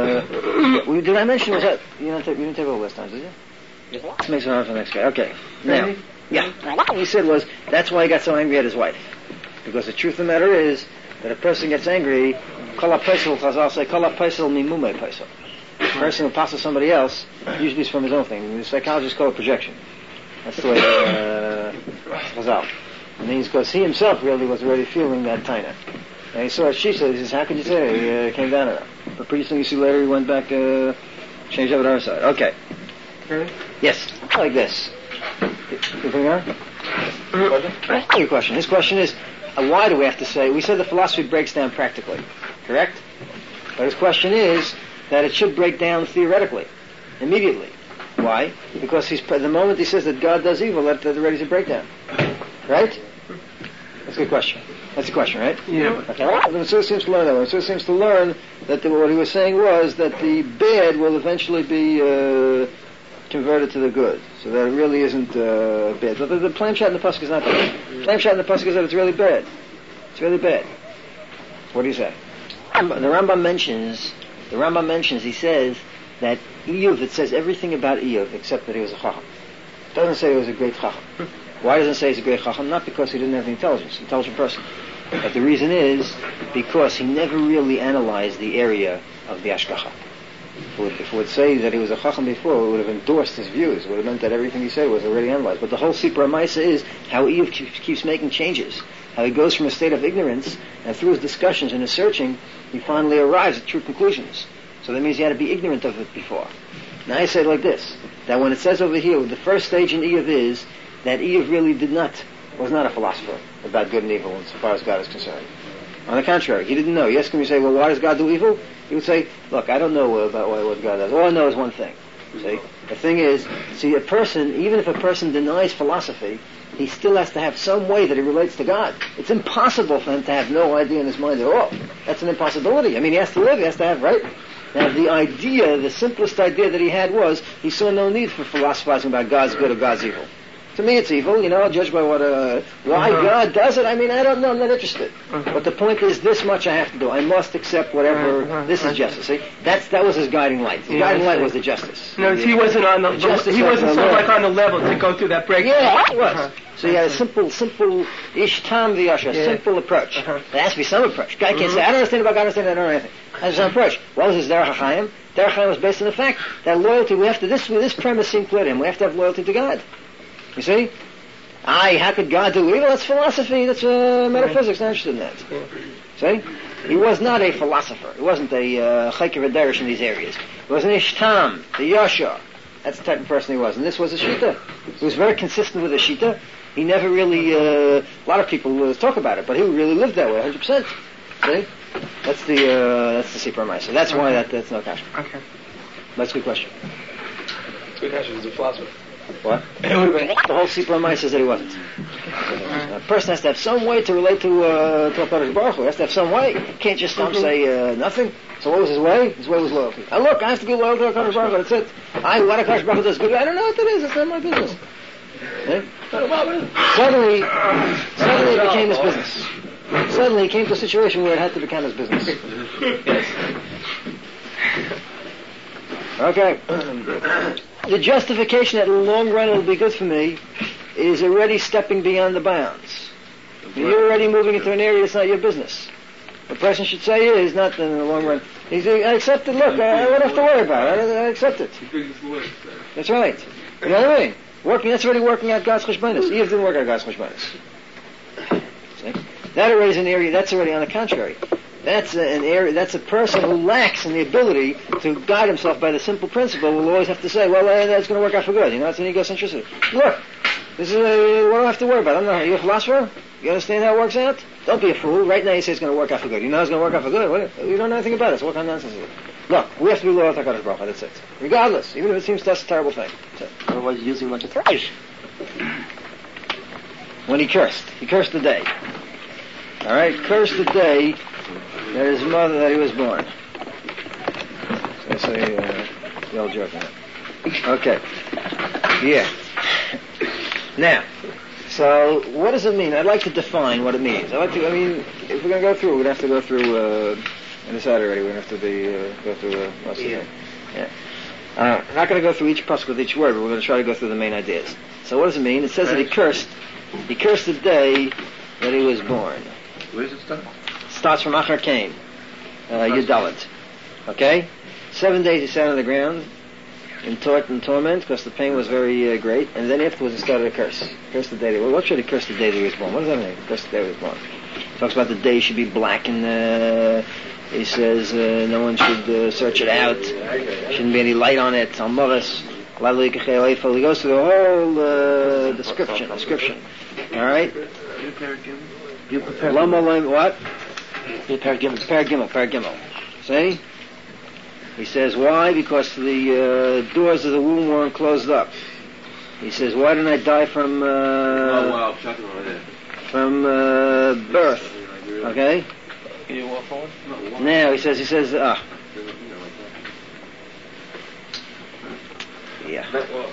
uh, we, did I mention, was that, you didn't take, you didn't take all last time, did you? This makes it hard for the next guy. Okay. Now, yeah. What he said was, that's why he got so angry at his wife. Because the truth of the matter is, that a person gets angry, kol ha-pesel, Chazal say, kol ha-pesel mimumei pesel. A person who passes somebody else, usually it's from his own thing. The psychologists call it projection. That's the way, uh, Chazal. And he's, because he himself really was already feeling that taina. And he saw what she said, he says, how could you say that? He uh, came down on her. But pretty soon you see later he went back, uh, changed over to our side. Okay. Okay. Yes, like this. You bring on? Question? Your question. His question is, uh, why do we have to say, we said the philosophy breaks down practically, correct? But his question is that it should break down theoretically, immediately. Why? Because he's, the moment he says that God does evil, that, that already is a breakdown. Right? That's a good question. That's the question, right? Yeah. Okay. The Masur seems to learn that. The Masur seems to learn that the, what he was saying was that the bad will eventually be uh, converted to the good. So that it really isn't uh, bad. But the, the plain shot in the pasuk is not that. The plain shot in the pasuk is that it's really bad. It's really bad. What do you say? The Rambam mentions, the Rambam mentions, he says that Eiyuv, it says everything about Eiyuv except that he was a chacham. It doesn't say he was a great chacham. Why doesn't it say he's a great chacham? Not because he didn't have the intelligence, intelligent person. But the reason is because he never really analyzed the area of the ashgacha. If it would, if it would say that he was a chacham before, it would have endorsed his views. It would have meant that everything he said was already analyzed. But the whole Sipra Maisa is how Eiyuv keeps, keeps making changes. How he goes from a state of ignorance, and through his discussions and his searching, he finally arrives at true conclusions. So that means he had to be ignorant of it before. Now I say it like this, that when it says over here, the first stage in Eiyuv is that Eiyuv really did not, was not a philosopher about good and evil insofar as God is concerned. On the contrary, he didn't know. You ask him, you say, well, why does God do evil? He would say, look, I don't know about what God does. All I know is one thing. See? The thing is, see, a person, even if a person denies philosophy, he still has to have some way that he relates to God. It's impossible for him to have no idea in his mind at all. That's an impossibility. I mean, he has to live, he has to have, right? Now, the idea, the simplest idea that he had was, he saw no need for philosophizing about God's good or God's evil. To me, it's evil, you know, I'll judge by what, uh, why uh-huh. God does it, I mean, I don't know, I'm not interested. Uh-huh. But the point is, this much I have to do. I must accept whatever, uh-huh. this is justice, see? That's, that was his guiding light. His yeah, guiding light was the justice. No, he wasn't on the, the he wasn't sort of like on the level to go through that breakdown. Yeah, he was. Uh-huh. So he had a simple, simple, ishtam v'yasha, yeah. simple approach. Uh-huh. There has to be some approach. Guy can't mm-hmm. say, I don't understand about God, I understand, I don't know anything. That's some approach. What was his Derech HaChaim? Derech HaChaim was based on the fact that loyalty, we have to, this, this premise seemed clear to him, we have to have loyalty to God. You see? Aye, how could God do evil? That's philosophy, that's uh, metaphysics, not interested in that. See? He was not a philosopher. He wasn't a uh, Chayker V'Derish in these areas. He was an Ishtam, the Yasha. That's the type of person he was. And this was a Shita. He was very consistent with the Shita. He never really, uh, a lot of people uh, talk about it, but he really lived that way, one hundred percent. See? That's the, uh, that's the Sipra Maisa. That's why that, that's no kasha. Okay. That's a good question. It's good kasha, he's a philosopher. What? The whole Sipra Maisa says that he wasn't. A person has to have some way to relate to, uh, to HaKadosh Baruch Hu. He has to have some way. He can't just mm-hmm. say, uh, nothing. So what was his way? His way was loyalty. And look, I have to be loyal to HaKadosh Baruch Hu. That's it. I, what HaKadosh Baruch Hu does good, I don't know what that is. It's not my business. Eh? Suddenly, suddenly it became his business. Suddenly he came to a situation where it had to become his business. Yes. Okay. The justification that in the long run it'll be good for me is already stepping beyond the bounds. You're already moving into an area that's not your business. The person should say is not in the long run. He's, I accept it, look, I, I don't have to worry about it. I, I accept it. That's right. You know what I mean? Working, that's already working out God's cheshbonos. Eve didn't work out God's cheshbonos. See? That already is an area, that's already on the contrary. That's a, an area. That's a person who lacks in the ability to guide himself by the simple principle. Will always have to say, "Well, uh, that's going to work out for good." You know, it's an egocentricity. Look, this is a, what do I have to worry about? I'm not. Are you a philosopher? You understand how it works out? Don't be a fool. Right now, you say it's going to work out for good. You know it's going to work out for good. What, you don't know anything about it. So what kind of nonsense is it? Look, we have to be loyal to HaKadosh Baruch Hu. That's it. Regardless, even if it seems to us a terrible thing. Otherwise, you're using much of trash. When he cursed, he cursed the day. All right, cursed the day that his mother, that he was born. So I say, uh, the old joke on it. Okay. Yeah. Now, so what does it mean? I'd like to define what it means. I'd like to, I mean, if we're going to go through, we'd have to go through, uh, I decided already, we're going to have to be, uh, go through uh, most of it. Yeah. Uh, I'm not going to go through each pasuk with each word, but we're going to try to go through the main ideas. So what does it mean? It says that he cursed, he cursed the day that he was born. Where does it start? Starts from Achar Cain, uh, Yudalit. Okay? Seven days he sat on the ground in tort and torment because the pain was very uh, great, and then afterwards he started to curse. Curse the day. Well, what should he curse the day that he was born? What does that mean? Curse the day he was born. Talks about the day should be black, and uh, he says uh, no one should uh, search it out. Shouldn't be any light on it. Almaras. He goes through the whole uh, description. Description. All right. You prepare Lama Lam, what? You prepare Gimel. Paragimel, Paragimel. See? He says, why? Because the uh, doors of the womb weren't closed up. He says, why didn't I die from, uh, Oh, wow. Shocking over there. from, uh, birth? Okay? Can you walk forward? Now, he says, he says, ah. Yeah.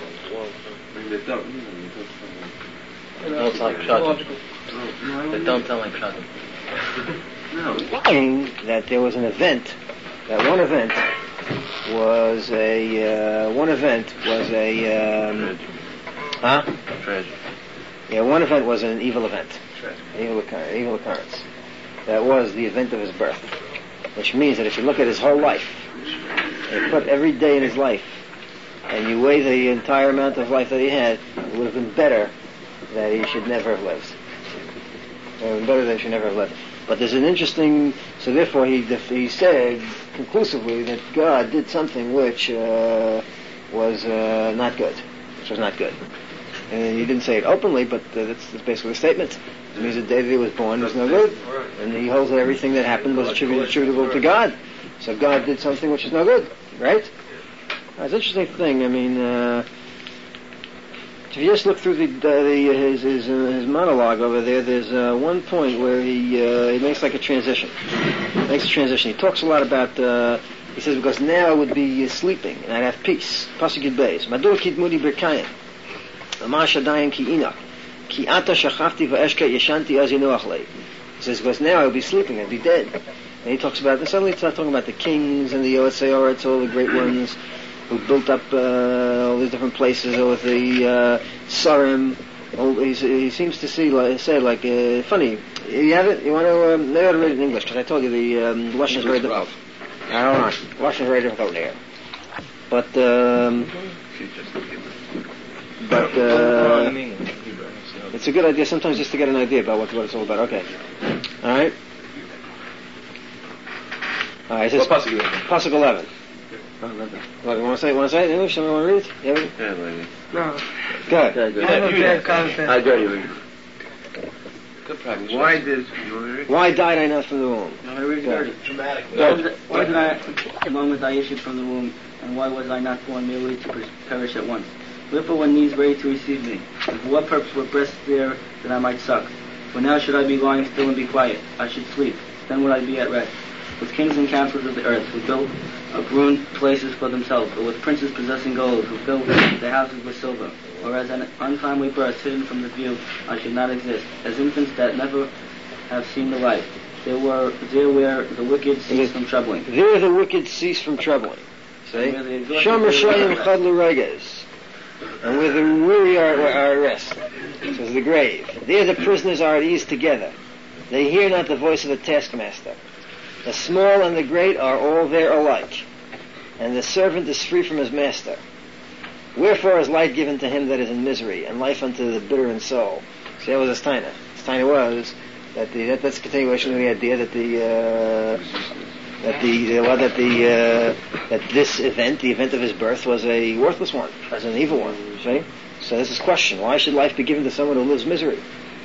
Don't tell like Pshatim. They don't tell like Pshatim. Saying that there was an event, that one event was a, uh, one event was a, um, huh? Treasure. Yeah, one event was an evil event. An evil, occur- evil occurrence. That was the event of his birth. Which means that if you look at his whole life, and you put every day in his life, and you weigh the entire amount of life that he had, it would have been better that he should never have lived. It would have been better that he should never have lived. But there's an interesting, so therefore he he said conclusively that God did something which uh, was uh, not good, which was not good. And he didn't say it openly, but uh, that's, that's basically the statement. It means the day that he was born was no good, and he holds that everything that happened was attributed, attributable to God. So God did something which is no good, right? Now, it's an interesting thing. I mean, uh, if you just look through the, uh, the his his, uh, his monologue over there, there's uh, one point where he uh, he makes like a transition. He makes a transition. He talks a lot about. Uh, he says because now I would be uh, sleeping and I'd have peace. Pasuk Yud Beis. Madur kidmudi berkayim. Amar shadayim ki ina. Ki ata shachafti va'eshka yeshanti az yinuach lei. He says because now I would be sleeping. I'd be dead. And he talks about. And suddenly it's not talking about the kings and the Yotzei it's all the great ones who built up uh, all these different places, or with the uh, Sarim. He seems to see, like, say, like, uh, funny. You have it? You want to? Um, maybe I ought to read it in English because I told you the um, Russian is very difficult. I don't know. Russian is very difficult here. But, um, but uh, it's a good idea sometimes just to get an idea about what, what it's all about. Okay. All right. All right. What pasuk? Pasuk eleven. What, you want to say? Want to say it in English? Somebody want to read it? Yeah, read it? Yeah, maybe. No. Go ahead. Yeah, good. I have a bad content. I got you. Good practice. Why did you want to read? Why died I not from the womb? No, I read it. Dramatic. Why did I, when was I issued from the womb, and why was I not born merely to per- perish at once? Wherefore one knees ready to receive me? And for what purpose were breasts there that I might suck? For now should I be lying still and be quiet? I should sleep. Then would I be at rest. With kings and counselors of the earth who built up ruined places for themselves, or with princes possessing gold who filled their houses with silver, or as an untimely birth hidden from the view, I should not exist. As infants that never have seen the light, there were there where the wicked cease from troubling. There the wicked cease from troubling. See? Shomer Shayim Chadlu Reges. And where the weary are, are at rest. This is the grave. There the prisoners are at ease together. They hear not the voice of the taskmaster. The small and the great are all there alike, and the servant is free from his master. Wherefore is light given to him that is in misery, and life unto the bitter in soul. See, that was his taina. His taina was That the that, that's a continuation of the idea that the uh, that the uh, well, that the uh, that this event, the event of his birth, was a worthless one, as an evil one. See? So this is a question: why should life be given to someone who lives misery,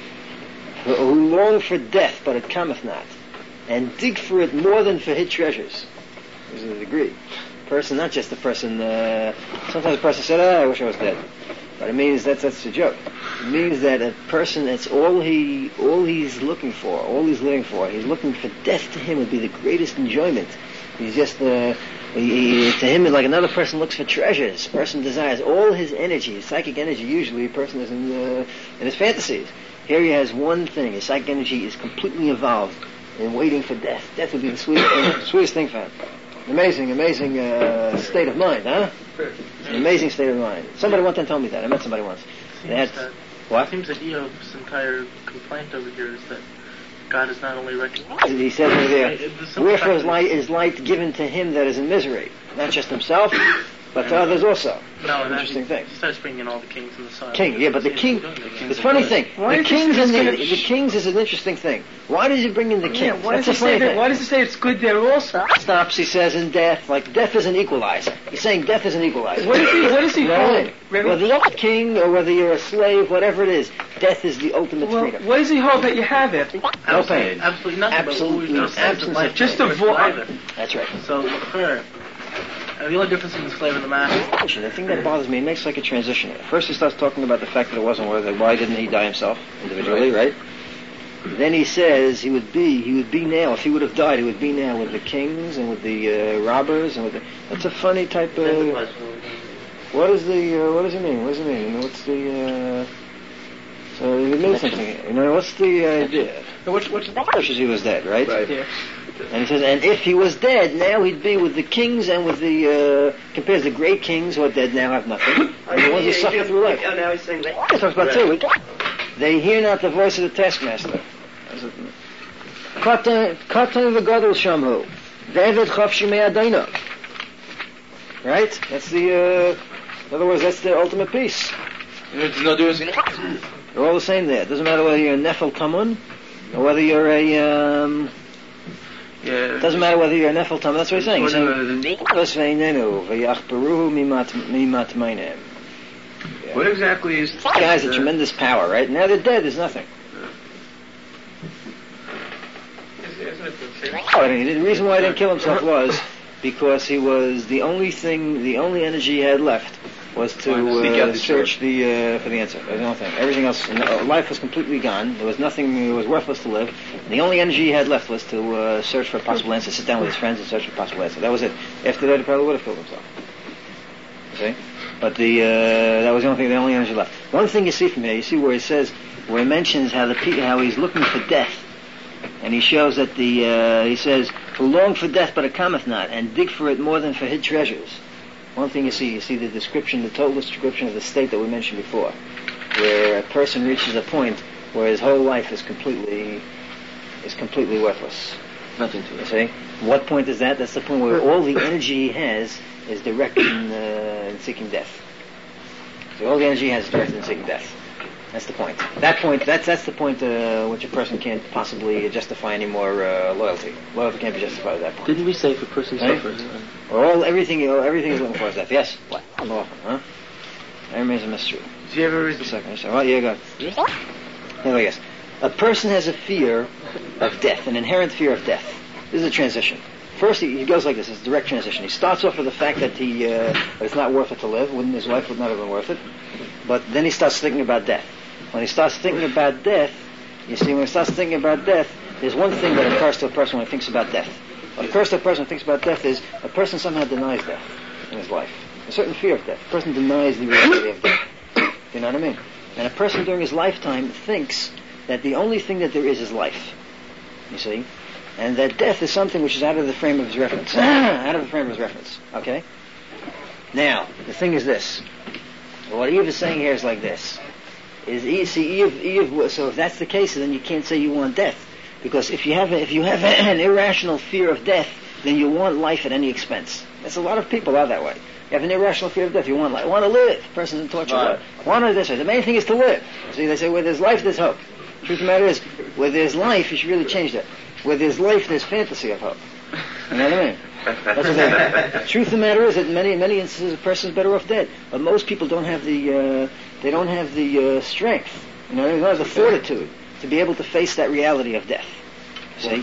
who, who long for death, but it cometh not, and dig for it more than for hid treasures? This is the degree. Person, not just the person. Uh, sometimes a person said, "Ah, I wish I was dead," but it means that's that's a joke. It means that a person, that's all he all he's looking for, all he's living for. He's looking for death. To him would be the greatest enjoyment. He's just uh, he, to him, like another person looks for treasures. A person desires all his energy, his psychic energy. Usually, a person is in uh, in his fantasies. Here he has one thing. His psychic energy is completely involved in waiting for death. Death would be the sweetest thing, sweetest thing for him. Amazing, amazing uh, state of mind, huh? An amazing state of mind. Somebody one time told me that. I met somebody once. They had, that, what? It seems that Eob's entire complaint over here is that God is not only recognized. He says over there, wherefore is light, is light given to him that is in misery, not just himself, but to others also. No, and interesting thing. He starts bringing in all the kings and the sun. King, yeah, but the king. The funny thing, the kings and the, the kings is an interesting thing. Why does he bring in the kings? Yeah, why, That's does a he funny say that, thing. why does he say it's good there also? Stops, he says, in death, like death is an equalizer. He's saying death is an equalizer. What is he? What is he You know holding? what I mean? Whether you're a king or whether you're a slave, whatever it is, death is the ultimate Well, freedom. what does he hold that you have it? No pain. Absolutely nothing. Absolutely but no no sense of life. Just a vo- either. That's right. So her, uh, the only difference between the slave and the master. The thing that bothers me, it makes like a transition. First he starts talking about the fact that it wasn't worth it. Why didn't he die himself individually, right? Then he says he would be, he would be now, if he would have died, he would be now with the kings and with the uh, robbers and with the, that's a funny type of, what is the, uh, what does it mean? What does it mean? What's the, uh, so it means something, you know, what's the idea? What's, what's Wishes he was dead, right? Right. Yeah. And he says, and if he was dead, now he'd be with the kings and with the, uh, compares the great kings who are dead now have nothing, and the ones who suffer through life. Oh, now he's saying that. He talks about two. They hear not the voice of the taskmaster. Katan v'gadol shamhu. David chafshi me'adayna. Right? That's the, uh, in other words, that's the ultimate peace. There's no difference in They're all the same there. It doesn't matter whether you're a Nefel Tamun, or whether you're a, um, Yeah. it doesn't matter whether you're a Nefel Tamun. That's what he's saying. He's saying, "V'sveinenu v'yachperuhu mimat mimat meinem." What exactly is... Guys, a tremendous power, right? Now they're dead, there's nothing. Oh, the reason why he didn't kill himself was because he was the only thing, the only energy he had left was to uh, search the uh, for the answer. That was the only thing. Everything else, no, life was completely gone. There was nothing. It was worthless to live. And the only energy he had left was to uh, search for a possible answer. Sit down with his friends and search for a possible answer. That was it. After that, he probably would have killed himself. See? But the uh, that was the only thing. The only energy left. One thing you see from here, you see where he says, where he mentions how the how he's looking for death. And he shows that the, uh, he says, who long for death but it cometh not, and dig for it more than for hid treasures. One thing you see, you see the description, the total description of the state that we mentioned before, where a person reaches a point where his whole life is completely, is completely worthless. Nothing to it. You see? What point is that? That's the point where all the energy he has is directed in, uh, in seeking death. So all the energy he has is directed in seeking death. That's the point. That point, that's that's the point uh, which a person can't possibly justify any more uh, loyalty. Loyalty can't be justified at that point. Didn't we say if a person Right? suffers? Or all everything, you know, everything is looking for is death. Yes. What? More often, huh? That remains a mystery. Did you ever read A second. Well, yeah, go. Anyway, yes. A person has a fear of death, an inherent fear of death. This is a transition. First, he, he goes like this. It's a direct transition. He starts off with the fact that he uh, that it's not worth it to live. Wouldn't his life would not have been worth it. But then he starts thinking about death. When he starts thinking about death, you see, when he starts thinking about death, there's one thing that occurs to a person when he thinks about death. What occurs to a person when he thinks about death is a person somehow denies death in his life. A certain fear of death. A person denies the reality of death. You know what I mean? And a person during his lifetime thinks that the only thing that there is is life. You see? And that death is something which is out of the frame of his reference. Out of the frame of his reference. Okay? Now, the thing is this. What Eve is saying here is like this. Is Eve, see, Eve, Eve, so if that's the case, then you can't say you want death. Because if you have a, if you have an irrational fear of death, then you want life at any expense. That's a lot of people are that way. You have an irrational fear of death. You want life. Want to live. Person's in torture. Right. Want to this way. The main thing is to live. See, they say, where there's life, there's hope. Truth of the matter is, where there's life, you should really change that. Where there's life, there's fantasy of hope. You know what I mean? That's what I mean. Truth of the matter is that in many, many instances, a person is better off dead. But most people don't have the, uh, they don't have the uh, strength, you know, they don't have the fortitude to be able to face that reality of death. See?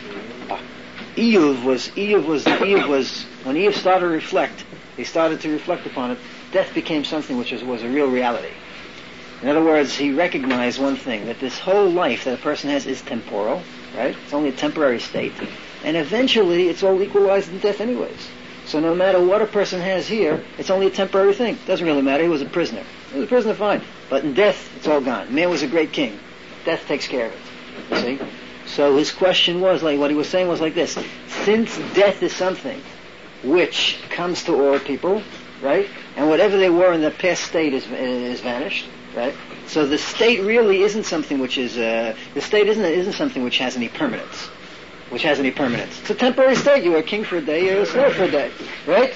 Eev was, Eev was, Eev was, when Eev started to reflect, he started to reflect upon it, death became something which was, was a real reality. In other words, he recognized one thing, that this whole life that a person has is temporal, right? It's only a temporary state. And eventually, it's all equalized in death anyways. So no matter what a person has here, it's only a temporary thing. Doesn't really matter, he was a prisoner. He was a prisoner, fine. But in death, it's all gone. Man was a great king. Death takes care of it. You see? So his question was, like, what he was saying was like this. Since death is something which comes to all people, right? And whatever they were in the past state is, is vanished, right? So the state really isn't something which is, uh, the state isn't, isn't something which has any permanence. Which has any permanence. It's a temporary state. You were a king for a day, you're a slave for a day, right?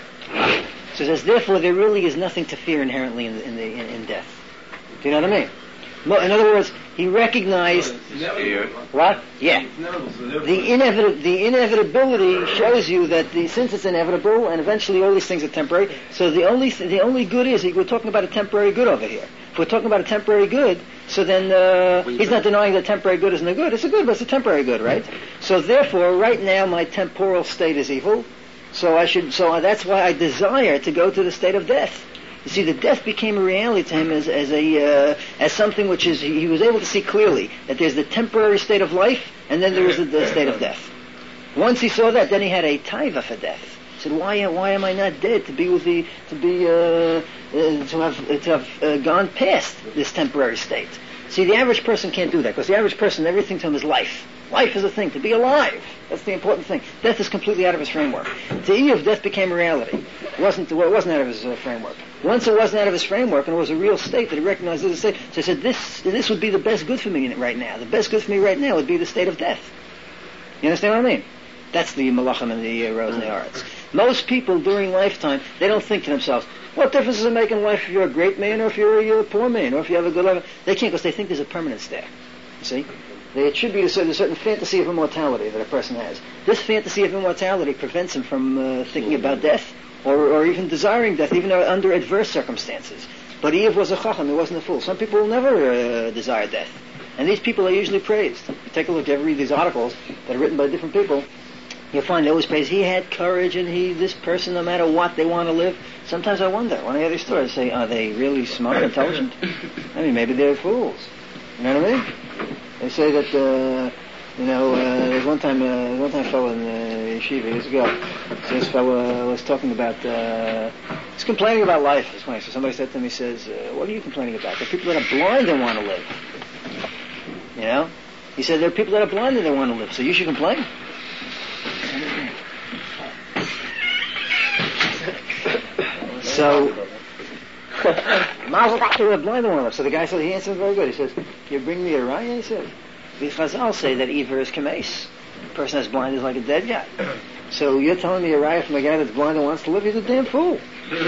So it says, therefore, there really is nothing to fear inherently in, in, the, in, in death. Do you know what I mean? In other words, he recognized what? Yeah. The inevit- the inevitability shows you that the, since it's inevitable and eventually all these things are temporary, so the only th- the only good is we're talking about a temporary good over here. If we're talking about a temporary good, so then uh, he's not denying that temporary good isn't a good. It's a good, but it's a temporary good, right? So therefore, right now my temporal state is evil. So I should. So that's why I desire to go to the state of death. You see, the death became a reality to him as, as a uh, as something which is he was able to see clearly that there's the temporary state of life and then there was the, the state of death. Once he saw that, then he had a taiva for death. He said, "Why why am I not dead to be with the to be uh, uh, to have uh, to have uh, gone past this temporary state?" See, the average person can't do that because the average person, everything to him is life. Life is a thing, to be alive. That's the important thing. Death is completely out of his framework. To Eev, death became a reality. It wasn't, well, it wasn't out of his uh, framework. Once it wasn't out of his framework and it was a real state that he recognized as a state, so he said, this, this would be the best good for me right now. The best good for me right now would be the state of death. You understand what I mean? That's the Malachim and the uh, Rose and the Arts. Most people during lifetime, they don't think to themselves, what difference does it make in life if you're a great man or if you're a, you're a poor man or if you have a good life? They can't because they think there's a permanence there. You see? They attribute a certain, a certain fantasy of immortality that a person has. This fantasy of immortality prevents him from uh, thinking about death or, or even desiring death, even under adverse circumstances. But Eev was a chacham, he wasn't a fool. Some people will never uh, desire death. And these people are usually praised. You take a look, every these articles that are written by different people, you'll find they always praise, he had courage and he, this person, no matter what, they want to live. Sometimes I wonder, when I hear these stories, I say, are they really smart, intelligent? I mean, maybe they're fools. You know what I mean? They say that, uh, you know, uh, there's one time, uh, one time a fellow in uh, yeshiva years ago, so this fellow uh, was talking about, uh, he's complaining about life. This way. So somebody said to him, he says, uh, what are you complaining about? There are people that are blind and want to live. You know? He said, there are people that are blind and they want to live, so you should complain. So, Mazel tov, blind and want to live. So the guy said, he answered very good. He says, you bring me a raya? He said, the Chazal say that Iver is kameis. The person that's blind is like a dead guy. So you're telling me a raya from a guy that's blind and wants to live? He's a damn fool.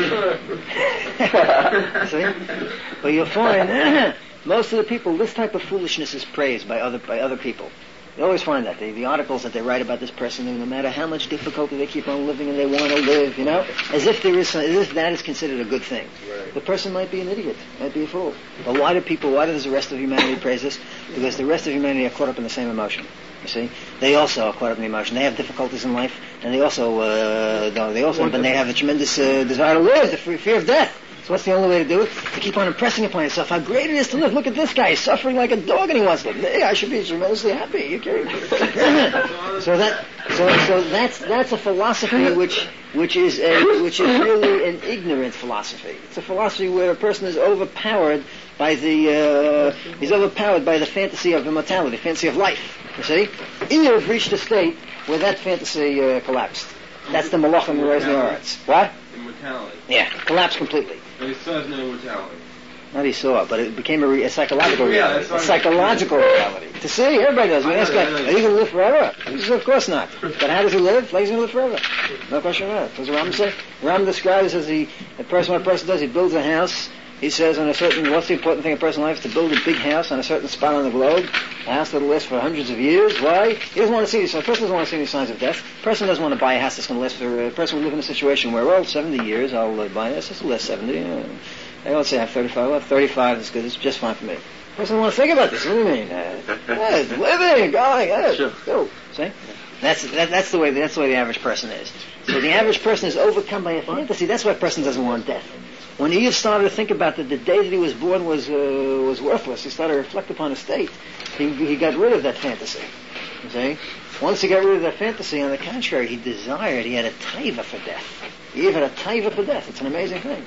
See? But you'll find most of the people, this type of foolishness is praised by other by other people. You always find that. The, the articles that they write about this person, no matter how much difficulty they keep on living and they want to live, you know, as if there is some, as if that is considered a good thing. Right. The person might be an idiot, might be a fool. But why do people, why does the rest of humanity praise this? Because the rest of humanity are caught up in the same emotion. You see, they also are caught up in the emotion. They have difficulties in life, and they also, uh, they also, but they have a tremendous uh, desire to live, the fear of death. So what's the only way to do it? To keep on impressing upon yourself how great it is to live. Look at this guy, he's suffering like a dog, and he wants to live. Hey, I should be tremendously happy. You're kidding? so that, so, so that's that's a philosophy which which is a which is really an ignorant philosophy. It's a philosophy where a person is overpowered by the uh, he's overpowered by the fantasy of immortality, fantasy of life. You see, Eev reached a state where that fantasy uh, collapsed. That's the Malachim and Reis Arts. What? Immortality. Yeah, collapsed completely. And he saw no immortality. Not he saw, but it became a, re- a psychological reality. Yeah, a psychological reality. To see, everybody does. I mean, this guy, are you going to live forever? He says, of course not. But how does he live? Like he's going to live forever. No question about it. What does Ram say? Ram describes as he, a person, what a person does, he builds a house, He says on a certain, what's the important thing in personal life? Is to build a big house on a certain spot on the globe, a house that'll last for hundreds of years. Why? He doesn't want to see these, a person doesn't want to see any signs of death. A person doesn't want to buy a house that's going to last for, a person will live in a situation where, well, seventy years, I'll uh, buy this, this will last seventy. Uh, let's say I have thirty-five, well, thirty-five, that's good, it's just fine for me. A person doesn't want to think about this, what do you mean? Uh, yeah, it's living, going, yeah, Sure. go. See? That's, that, that's the way, that's the way the average person is. So the average person is overcome by a fantasy, that's why a person doesn't want death. When Eve started to think about that the day that he was born was uh, was worthless, he started to reflect upon his state. He he got rid of that fantasy. You see? Once he got rid of that fantasy, on the contrary, he desired, he had a taiva for death. Eve had a taiva for death. It's an amazing thing.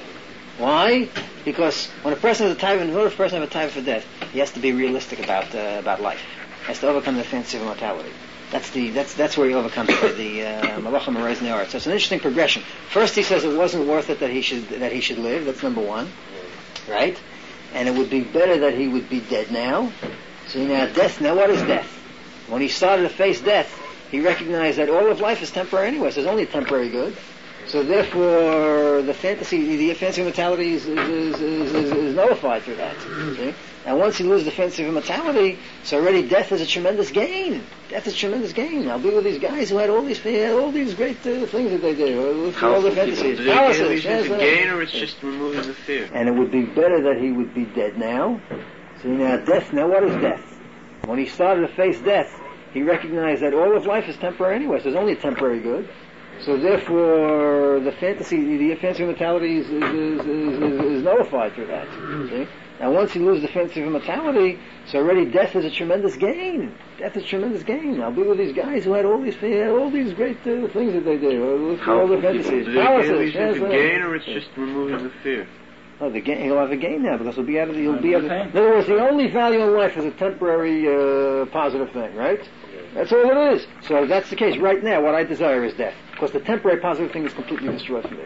Why? Because when a person has a taiva, in order for a person to have a taiva for death, he has to be realistic about uh, about life. He has to overcome the fantasy of mortality. That's the that's that's where he overcomes the the malachim arise in the art. So it's an interesting progression. First, he says it wasn't worth it that he should that he should live. That's number one, right? And it would be better that he would be dead now. So now, death. Now, what is death? When he started to face death, he recognized that all of life is temporary anyway. So it's only temporary good. So therefore, the fantasy, the fantasy of mortality is is, is, is, is nullified through that. See? And once he loses the fantasy of immortality, so already death is a tremendous gain. Death is a tremendous gain. I'll be with these guys who had all these had all these great uh, things that they did, uh, all the fantasies. Did it get a gain, or it's just removing the fear? And it would be better that he would be dead now. See now, death. Now, what is death? When he started to face death, he recognized that all of life is temporary anyway. So it's only a temporary good. So therefore, the fantasy, the fantasy of mortality is, is, is, is, is nullified through that. See? And once he loses the fantasy of immortality, so already death is a tremendous gain. Death is a tremendous gain. I'll be with these guys who had all these had all these great uh, things that they did, all, all the fantasies. Did it get a gain, or it's just removing the fear? Oh, the gain, he'll have a gain now because he'll be out of the, he'll be out of the, in other words, the only value in life is a temporary, uh, positive thing, right? That's all it is. So that's the case. Right now, what I desire is death. Because the temporary positive thing is completely destroyed for me.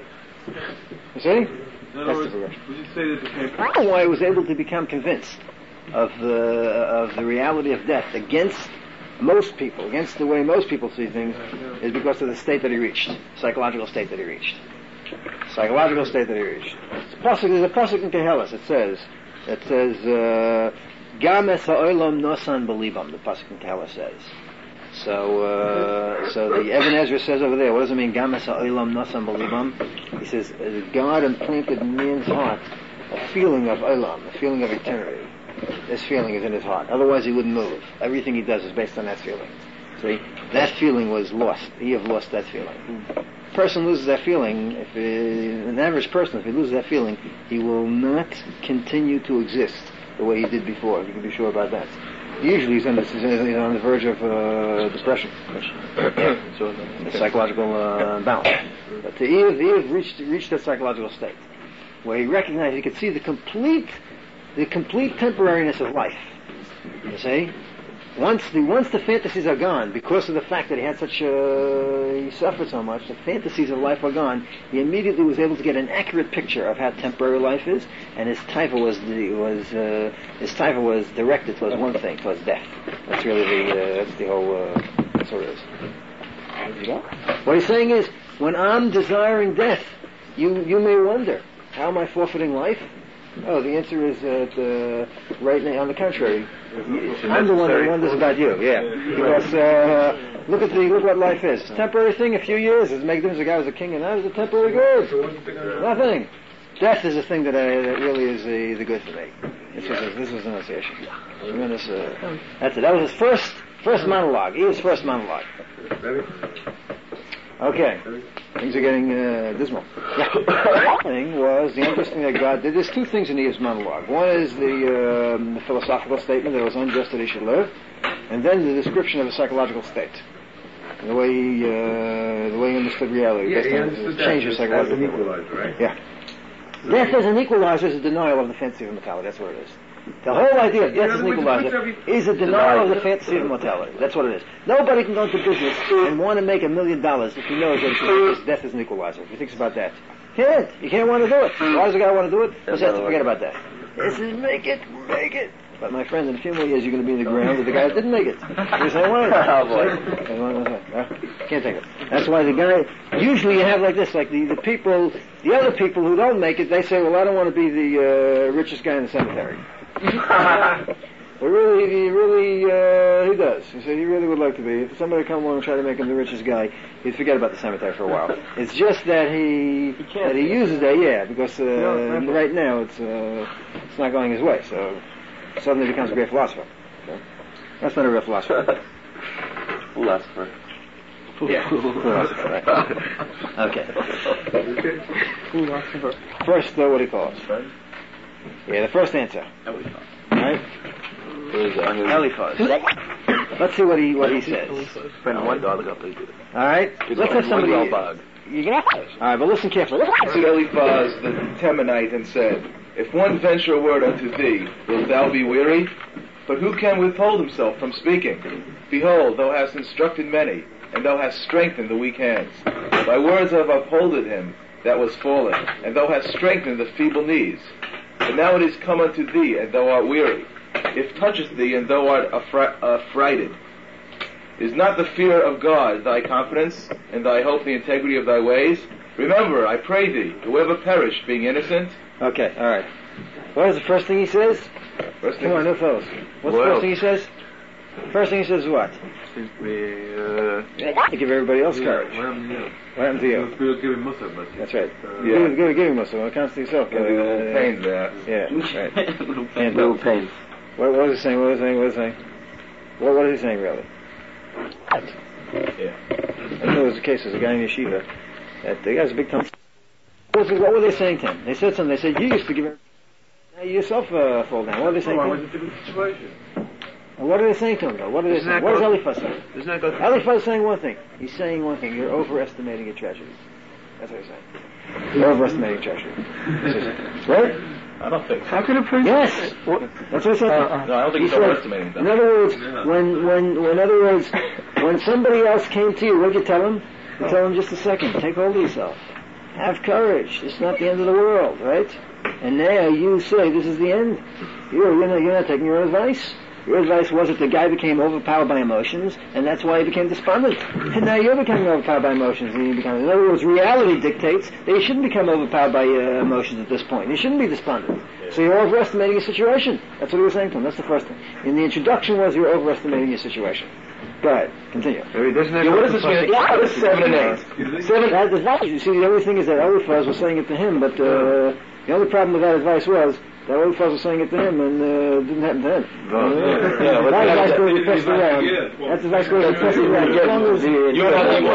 You see? In other words, would you say that became... I don't know why I was able to become convinced of the, of the reality of death against most people, against the way most people see things, is because of the state that he reached. Psychological state that he reached. Psychological state that he reached. There's a pasuk in Kehelis. It says, it says, uh, Gam es ha'olam nosan b'libam, the pasuk in Kehelis says. So, uh, so the Ibn Ezra says over there, what does it mean? Gam es ha'olam nosan b'libam? He says, God implanted in man's heart a feeling of olam, a feeling of eternity. This feeling is in his heart. Otherwise he wouldn't move. Everything he does is based on that feeling. See? That feeling was lost. He have lost that feeling. A person loses that feeling, if it, an average person, if he loses that feeling, he will not continue to exist the way he did before. You can be sure about that. Usually he's on the, he's on the verge of uh, depression. So the psychological uh, balance. But the Eve, Eve reached, reached that psychological state where he recognized, he could see the complete, the complete temporariness of life. You see? Once the once the fantasies are gone, because of the fact that he had such a, he suffered so much, the fantasies of life are gone, he immediately was able to get an accurate picture of how temporary life is, and his taiva was the, was uh, his taiva was directed towards one thing, towards death. That's really the uh, that's the whole uh, that's what it is. What he's saying is, when I'm desiring death, you you may wonder, how am I forfeiting life? Oh, the answer is that uh, right now, on the contrary, I'm the one that wonders about you. Yeah, because uh, look at the look what life is. It's a temporary thing. A few years. Does it make a difference? The guy was a king, and now he's a temporary good. Nothing. Death is the thing that, I, that really is the, the good for me. This was a, this was an association. Tremendous. Uh, that's it. That was his first first monologue. He was first monologue. Okay. Things are getting uh, dismal. Yeah. The thing was the interesting that God did. There's two things in Eve's monologue. One is the, um, the philosophical statement that it was unjust that he should live, and then the description of a psychological state. And the way he, uh, the way he understood reality. Yeah, he understood that. Change his psychological As an equalizer, right? Yeah. Death as an equalizer is a denial of the fantasy of mortality. That's what it is. The whole idea of death as an equalizer is a denial of the fantasy of mortality. That's what it is. Nobody can go into business and want to make a million dollars if he knows that death is an equalizer. If he thinks about that. Can't. You can't want to do it. Why does the guy want to do it? Because he has to forget about that. He says, make it, make it. But my friend, in a few more years, you're going to be in the ground with the guy that didn't make it. You say, why? Oh, boy. Can't take it. That's why the guy, usually you have like this, like the, the people, the other people who don't make it, they say, well, I don't want to be the uh, richest guy in the cemetery. But really, he really, uh, he does. He said he really would like to be. If somebody come along and try to make him the richest guy, he'd forget about the cemetery for a while. It's just that he, he that he uses that, yeah, because uh, no, right now it's uh, it's not going his way. So suddenly he becomes a great philosopher. Okay. That's not a real philosopher. Philosopher. Yeah, philosopher. Right. Okay. Philosopher. First, uh, what do you call it? Yeah, the first answer. Right. Eliphaz. Let's see what he what he says. All right. Let's have somebody. You get All right, but listen carefully. Answered Eliphaz the Temanite and said, "If one venture a word unto thee, wilt thou be weary? But who can withhold himself from speaking? Behold, thou hast instructed many, and thou hast strengthened the weak hands. Thy words have upholded him that was fallen, and thou hast strengthened the feeble knees. But now it is come unto thee, and thou art weary. If toucheth thee, and thou art affri- affrighted, is not the fear of God thy confidence, and thy hope the integrity of thy ways? Remember, I pray thee, whoever perished, being innocent." Okay, all right. What is the first thing he says? First Come on, no fellas. What's the first thing he says? First thing he says is what? To give everybody else courage. What happened to you? What happened to you? We'll give him Musa, but that's right. Yeah. Give, give, give him Musa. When it comes to yourself. Give me a little pain there. Yeah, right. little pain. And little pain. What, what was he saying? What was he saying? What was he saying? What, what is he saying, really? Yeah. I know there was a case, there was a guy in yeshiva, that the guy's a big time. What, was, what were they saying to him? They said something, they said, you used to give him, now you yourself uh, fall down. What are they saying Oh, to I him? was in a different situation. Well, what are they saying to him, though? What are they Isn't saying? that What is go- Eliphaz saying? Doesn't that go through? Eliphaz is saying one thing. He's saying one thing. You're overestimating your tragedy. That's what he's saying. You're overestimating tragedy. Right? I don't think so. How could a person? Yes. That's what he said. Uh, no, I don't think He he's said- overestimating them. In other words, when, when, when, in other words, when somebody else came to you, what did you tell him? You tell him, just a second, take hold of yourself. Have courage. It's not the end of the world, right? And now you say this is the end. You're, you're, not, you're not taking your advice. Your advice was that the guy became overpowered by emotions, and that's why he became despondent. And now you're becoming overpowered by emotions, and you become. In other words, reality dictates that you shouldn't become overpowered by uh, emotions at this point. You shouldn't be despondent. So you're overestimating your situation. That's what he was saying to him. That's the first thing. In the introduction was you're overestimating your situation. Go ahead. Continue. Doesn't that yeah, what does this mean? What is seven and eight? Seven. That does not. You see, the only thing is that Eliphaz was saying it to him, but uh, the only problem with that advice was that Eliphaz was saying it to him, and uh, it didn't happen to him. Oh, yeah. Yeah, Yeah, that advice goes to press around. That's advice goes to press around. You're not the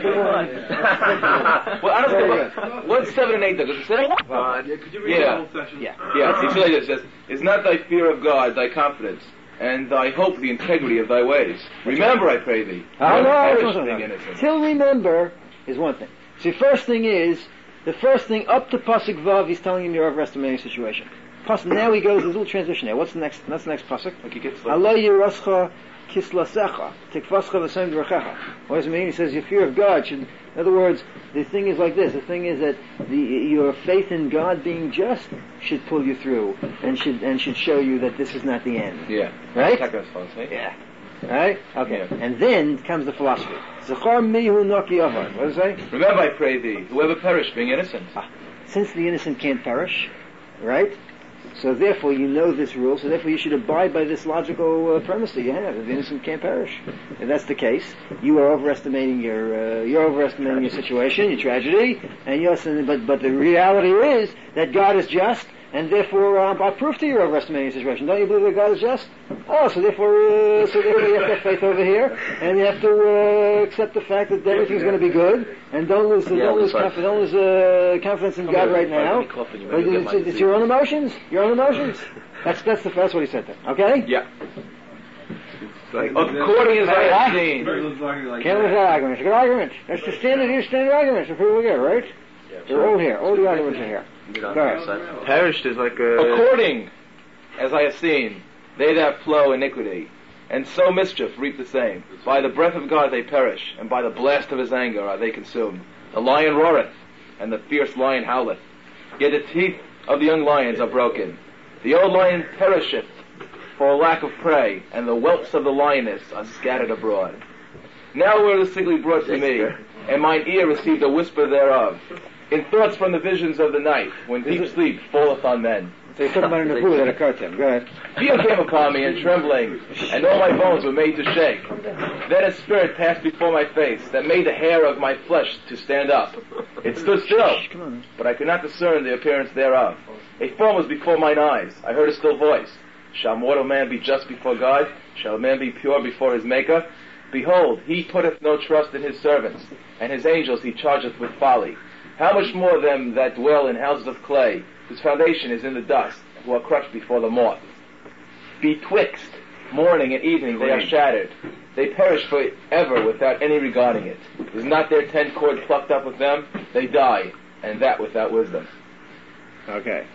one. Well, I don't think. What's seven and eight though? Does it say? Uh, yeah, could you read Yeah. the whole section? Yeah. Yeah, it's like this. It says, "Is not thy fear of God thy confidence, and thy hope the integrity of thy ways? Remember, I pray thee." I Perish know. being innocent. Till remember is one thing. See, first thing is, the first thing up to Pasuk Vav, he's telling him you're overestimating the situation. Pasuk, now he goes, there's a little transition there. What's the next, that's the next Pasuk? Like he gets Allah yirascha kislasecha, tikvascha v'sem d'rechecha. What does it mean? He says your fear of God should, in other words, the thing is like this, the thing is that the, your faith in God being just should pull you through, and should, and should show you that this is not the end. Yeah. Right? Yeah. Yeah. Right? Okay. Yeah. And then comes the philosophy. Zachar mihu noki avar. What does it say? Remember, I pray thee, whoever perished, being innocent. Ah, since the innocent can't perish, right? So therefore you know this rule, so therefore you should abide by this logical uh, premise that you have, that the innocent can't perish. If that's the case, you are overestimating your, uh, you're overestimating your situation, your tragedy, and you're, but, but the reality is that God is just, and therefore um, I prove to you you're overestimating your situation. Don't you believe that God is just? Oh, so therefore, uh, so therefore you have to have faith over here, and you have to uh, accept the fact that everything's going to be good, and don't lose, uh, Yeah, don't lose, that's confi- don't lose uh, confidence in God right now. But it's, it's your own emotions. Your own emotions. That's that's the that's what he said there. Okay. Yeah. Like, according as I have seen. Can't lose that argument. It's a good argument. That's the standard here, standard arguments that people get, right? They're all here. All the arguments are here. Go ahead. Perished is like a... According as I have seen, they that plow iniquity, and sow mischief reap the same. By the breath of God they perish, and by the blast of his anger are they consumed. The lion roareth, and the fierce lion howleth. Yet the teeth of the young lions are broken. The old lion perisheth, for lack of prey, and the whelps of the lioness are scattered abroad. Now were the sickly brought to me, and mine ear received a whisper thereof, in thoughts from the visions of the night, when deep sleep falleth on men. So he's talking about an Nebuah that occurred to him. Go ahead. Fear came upon me, and trembling, and all my bones were made to shake. Then a spirit passed before my face, that made the hair of my flesh to stand up. It stood still, but I could not discern the appearance thereof. A form was before mine eyes. I heard a still voice. Shall mortal man be just before God? Shall man be pure before his Maker? Behold, he putteth no trust in his servants, and his angels he chargeth with folly. How much more them that dwell in houses of clay, whose foundation is in the dust, who are crushed before the moth. Betwixt morning and evening they are shattered. They perish for ever without any regarding it. Is not their ten cord plucked up with them? They die, and that without wisdom. Okay.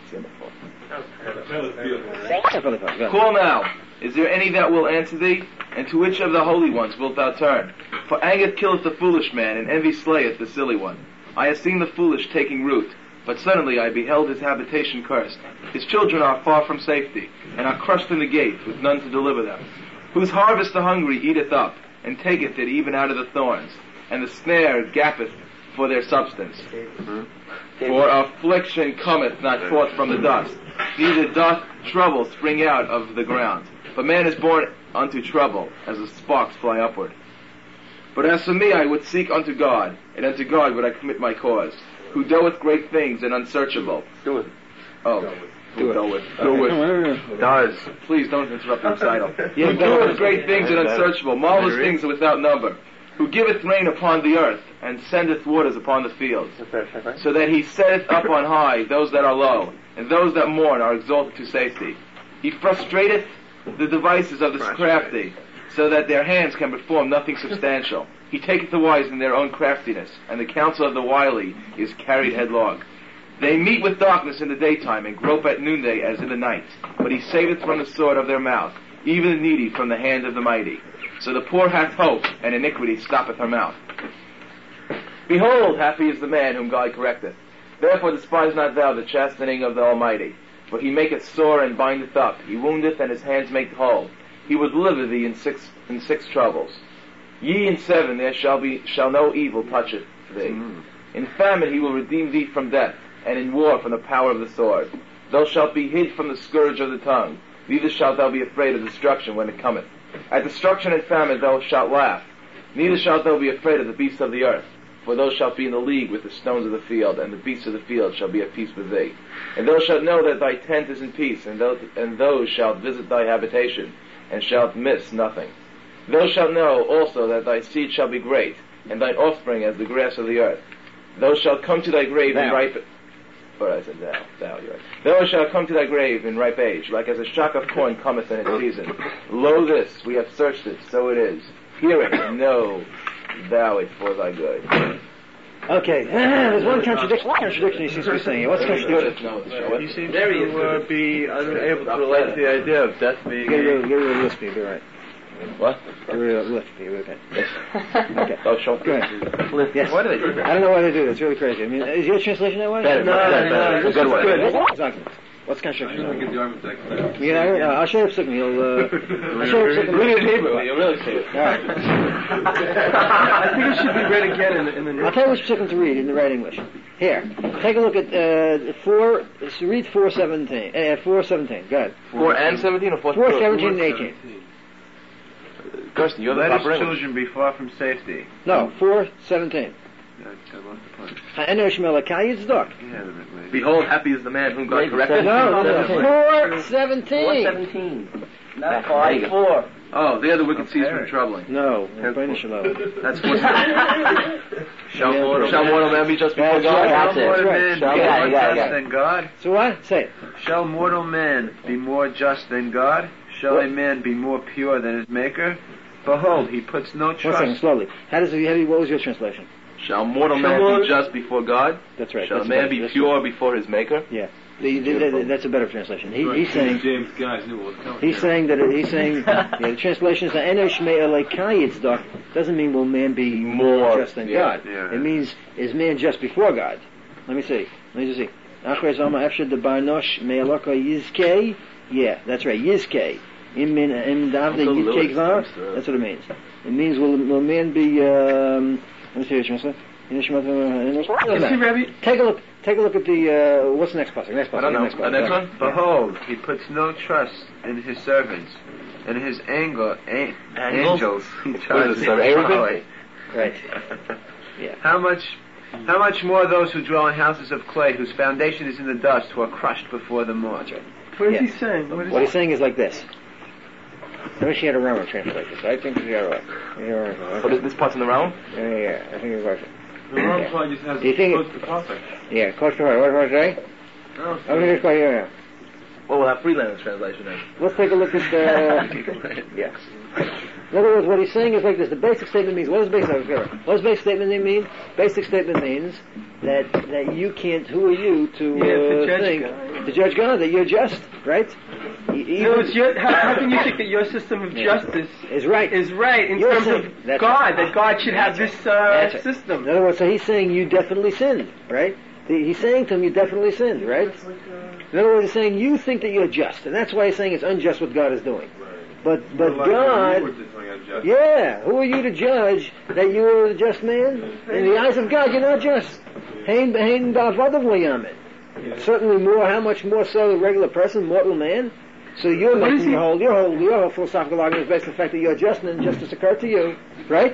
Call now. Is there any that will answer thee? And to which of the holy ones wilt thou turn? For anger killeth the foolish man, and envy slayeth the silly one. I have seen the foolish taking root, but suddenly I beheld his habitation cursed. His children are far from safety, and are crushed in the gate, with none to deliver them. Whose harvest the hungry eateth up, and taketh it even out of the thorns, and the snare gapeth for their substance. Mm-hmm. For affliction cometh not forth from the dust, neither doth trouble spring out of the ground. But man is born unto trouble, as the sparks fly upward. But as for me, I would seek unto God, and unto God would I commit my cause, who doeth great things and unsearchable. Do it. Oh, do it. Do it. Do it. Does. Please don't interrupt the recital. Who doeth great things and unsearchable, marvelous things without number, who giveth rain upon the earth, and sendeth waters upon the fields, so that he setteth up on high those that are low, and those that mourn are exalted to safety. He frustrateth the devices of the crafty, so that their hands can perform nothing substantial. He taketh the wise in their own craftiness, and the counsel of the wily is carried headlong. They meet with darkness in the daytime, and grope at noonday as in the night. But he saveth from the sword of their mouth, even the needy from the hand of the mighty. So the poor hath hope, and iniquity stoppeth her mouth. Behold, happy is the man whom God correcteth. Therefore despise not thou the chastening of the Almighty. For he maketh sore and bindeth up. He woundeth, and his hands make whole. He will deliver thee in six in six troubles. Ye in seven there shall be shall no evil toucheth thee. Mm. In famine he will redeem thee from death, and in war from the power of the sword. Thou shalt be hid from the scourge of the tongue. Neither shalt thou be afraid of destruction when it cometh. At destruction and famine thou shalt laugh. Neither shalt thou be afraid of the beasts of the earth. For thou shalt be in the league with the stones of the field, and the beasts of the field shall be at peace with thee. And thou shalt know that thy tent is in peace, and thou, and those shalt visit thy habitation, and shalt miss nothing. Thou shalt know also that thy seed shall be great, and thine offspring as the grass of the earth. Thou shalt come to thy grave in ripe... Or I said thou, thou, you're right. Thou shalt come to thy grave in ripe age, like as a shock of corn cometh in its season. Lo this, we have searched it, so it is. Hear it, and know thou it for thy good. Okay, there's one contradiction. What contradiction he seems to be saying here? What's contradiction? He seems to uh, be unable to relate to the idea of death being... Get rid of, get rid of Lispy, you'll be right. What? Get rid of Lispy, you'll be okay. Okay. Oh, sure. Go ahead. Yes. Why do they do that? I don't know why they do that. It's really crazy. I mean, is your translation that way? Better, no, better, no, better. no. This Good is one. good. Exactly. What's contradiction? I'm going to give the architect. You know, uh, I'll show you something. You'll, uh, I'll show you something. Read it in Hebrew. You'll really see it. All right. I think it should be read again in the... In the I'll tell you which second to read in the right English. Here, take a look at uh, four. So read four seventeen. Uh, four seventeen. Go ahead. Four and seventeen or four? Four seventeen and eighteen. Kirsten, you're the Let his proper English. children be far from safety. No, four seventeen. Behold, happy is the man whom God corrected. No, no, no. Four seventeen. Four seventeen. Not five. Four. Oh, there the wicked cease from troubling. No, Shalom. That's four seventeen. Shall mortal, shall mortal man be just before God? That's Shall mortal man right. be Yeah, more yeah, just yeah. than God? So what? Say it. Shall mortal man be more just than God? Shall What? a man be more pure than his Maker? Behold, he puts no One second, trust. slowly. How does he, how do you, what was your translation? Shall mortal Shall man mortal- be just before God? That's right. Shall that's man better. be That's pure right. before his Maker? Yeah. The, the, the, that's a better translation. He, he's saying. James guys knew what was coming. He's saying that it, he's saying yeah, the translation is that Enosh me'alekayitzdok doesn't mean will man be more just than yeah, God. yeah. It means is man just before God. Let me see. Let me just see. Achre zama efshad debarnosh me'aloka yizkei. Yeah, that's right. Yizkei. In min in davde yitkei kvar. That's what it means. It means will will man be um let me see what you say. Take a look. Take a look at the uh, what's the next passage? Next passage. I don't know. Next The passage. next one. Behold, he puts no trust in his servants, and his anger, a- angels he charges Yahweh. Right. Yeah. How much, how much more those who dwell in houses of clay, whose foundation is in the dust, who are crushed before the Lord. What is Yeah. he saying? What is What he's saying is like this. I wish he had a Rambam translate this. I think he had a right. Yeah, What is this part in the realm? yeah, yeah. I think it's right. The Rambam probably just has Do you think close it- to context. Yeah, close to heart. What did I say? No, I think it's quite yeah. Well, we'll have Freeland's translation then. Let's take a look at the. Yeah. In other words, what he's saying is like this. The basic statement means, what does basic, what does basic statement mean? Basic statement means that, that you can't, who are you to, Yeah, to uh, judge think, God. to judge God, that you're just, right? E- No, even- it's your, how, how can you think that your system of Yeah. justice is right. is right in You're terms saying- of that's God, right. that God should have this uh, That's it. system? In other words, so he's saying you definitely sinned, right? The- He's saying to him, you definitely sinned, right? In other words, he's saying you think that you're just, and that's why he's saying it's unjust what God is doing. But but Like, you God, were just like unjust. yeah, who are you to judge that you are a just man? In the eyes of God, you're not just. Hein hein ba'avadav lo Certainly more, how much more so a regular person, mortal man? So you're What is making he- your whole, your whole, your whole philosophical argument is based on the fact that you're just and injustice occurred to you, right?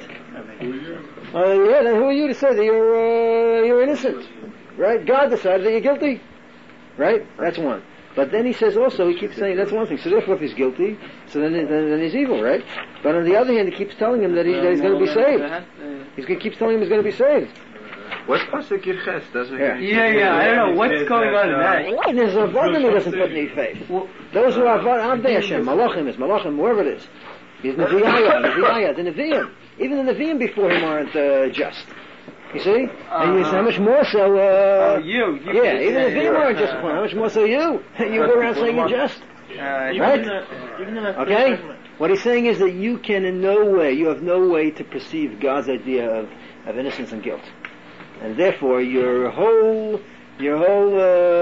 Uh, yeah, then who are you to say that you're, uh, you're innocent? Right? God decided that you're guilty. Right? That's one. But then he says also, he keeps saying, that's one thing. So therefore if he's guilty, so then, then, then he's evil, right? But on the other hand, he keeps telling him that, he, that he's going to be saved. He's going, keeps telling him he's going to be saved. What's Pasuk Yirches? Doesn't Yeah. it? Yeah, yeah, I don't know what's going on in that. And there's a Avodim who doesn't put any faith. Those who are Avodim, Avdei Hashem, Malachim is Malachim, whoever it is. He's Nevi'ayah, Nevi'ayah, the Nevi'im. Even the Nevi'im before him aren't uh, just. You see? And you say, how much more so, uh... Oh, you. you yeah, even the Nevi'im aren't just. How much more so you? You go around saying you're just. Uh, Right? Okay? What he's saying is that you can in no way, you have no way to perceive God's idea of, of innocence and guilt. And therefore your whole, your whole,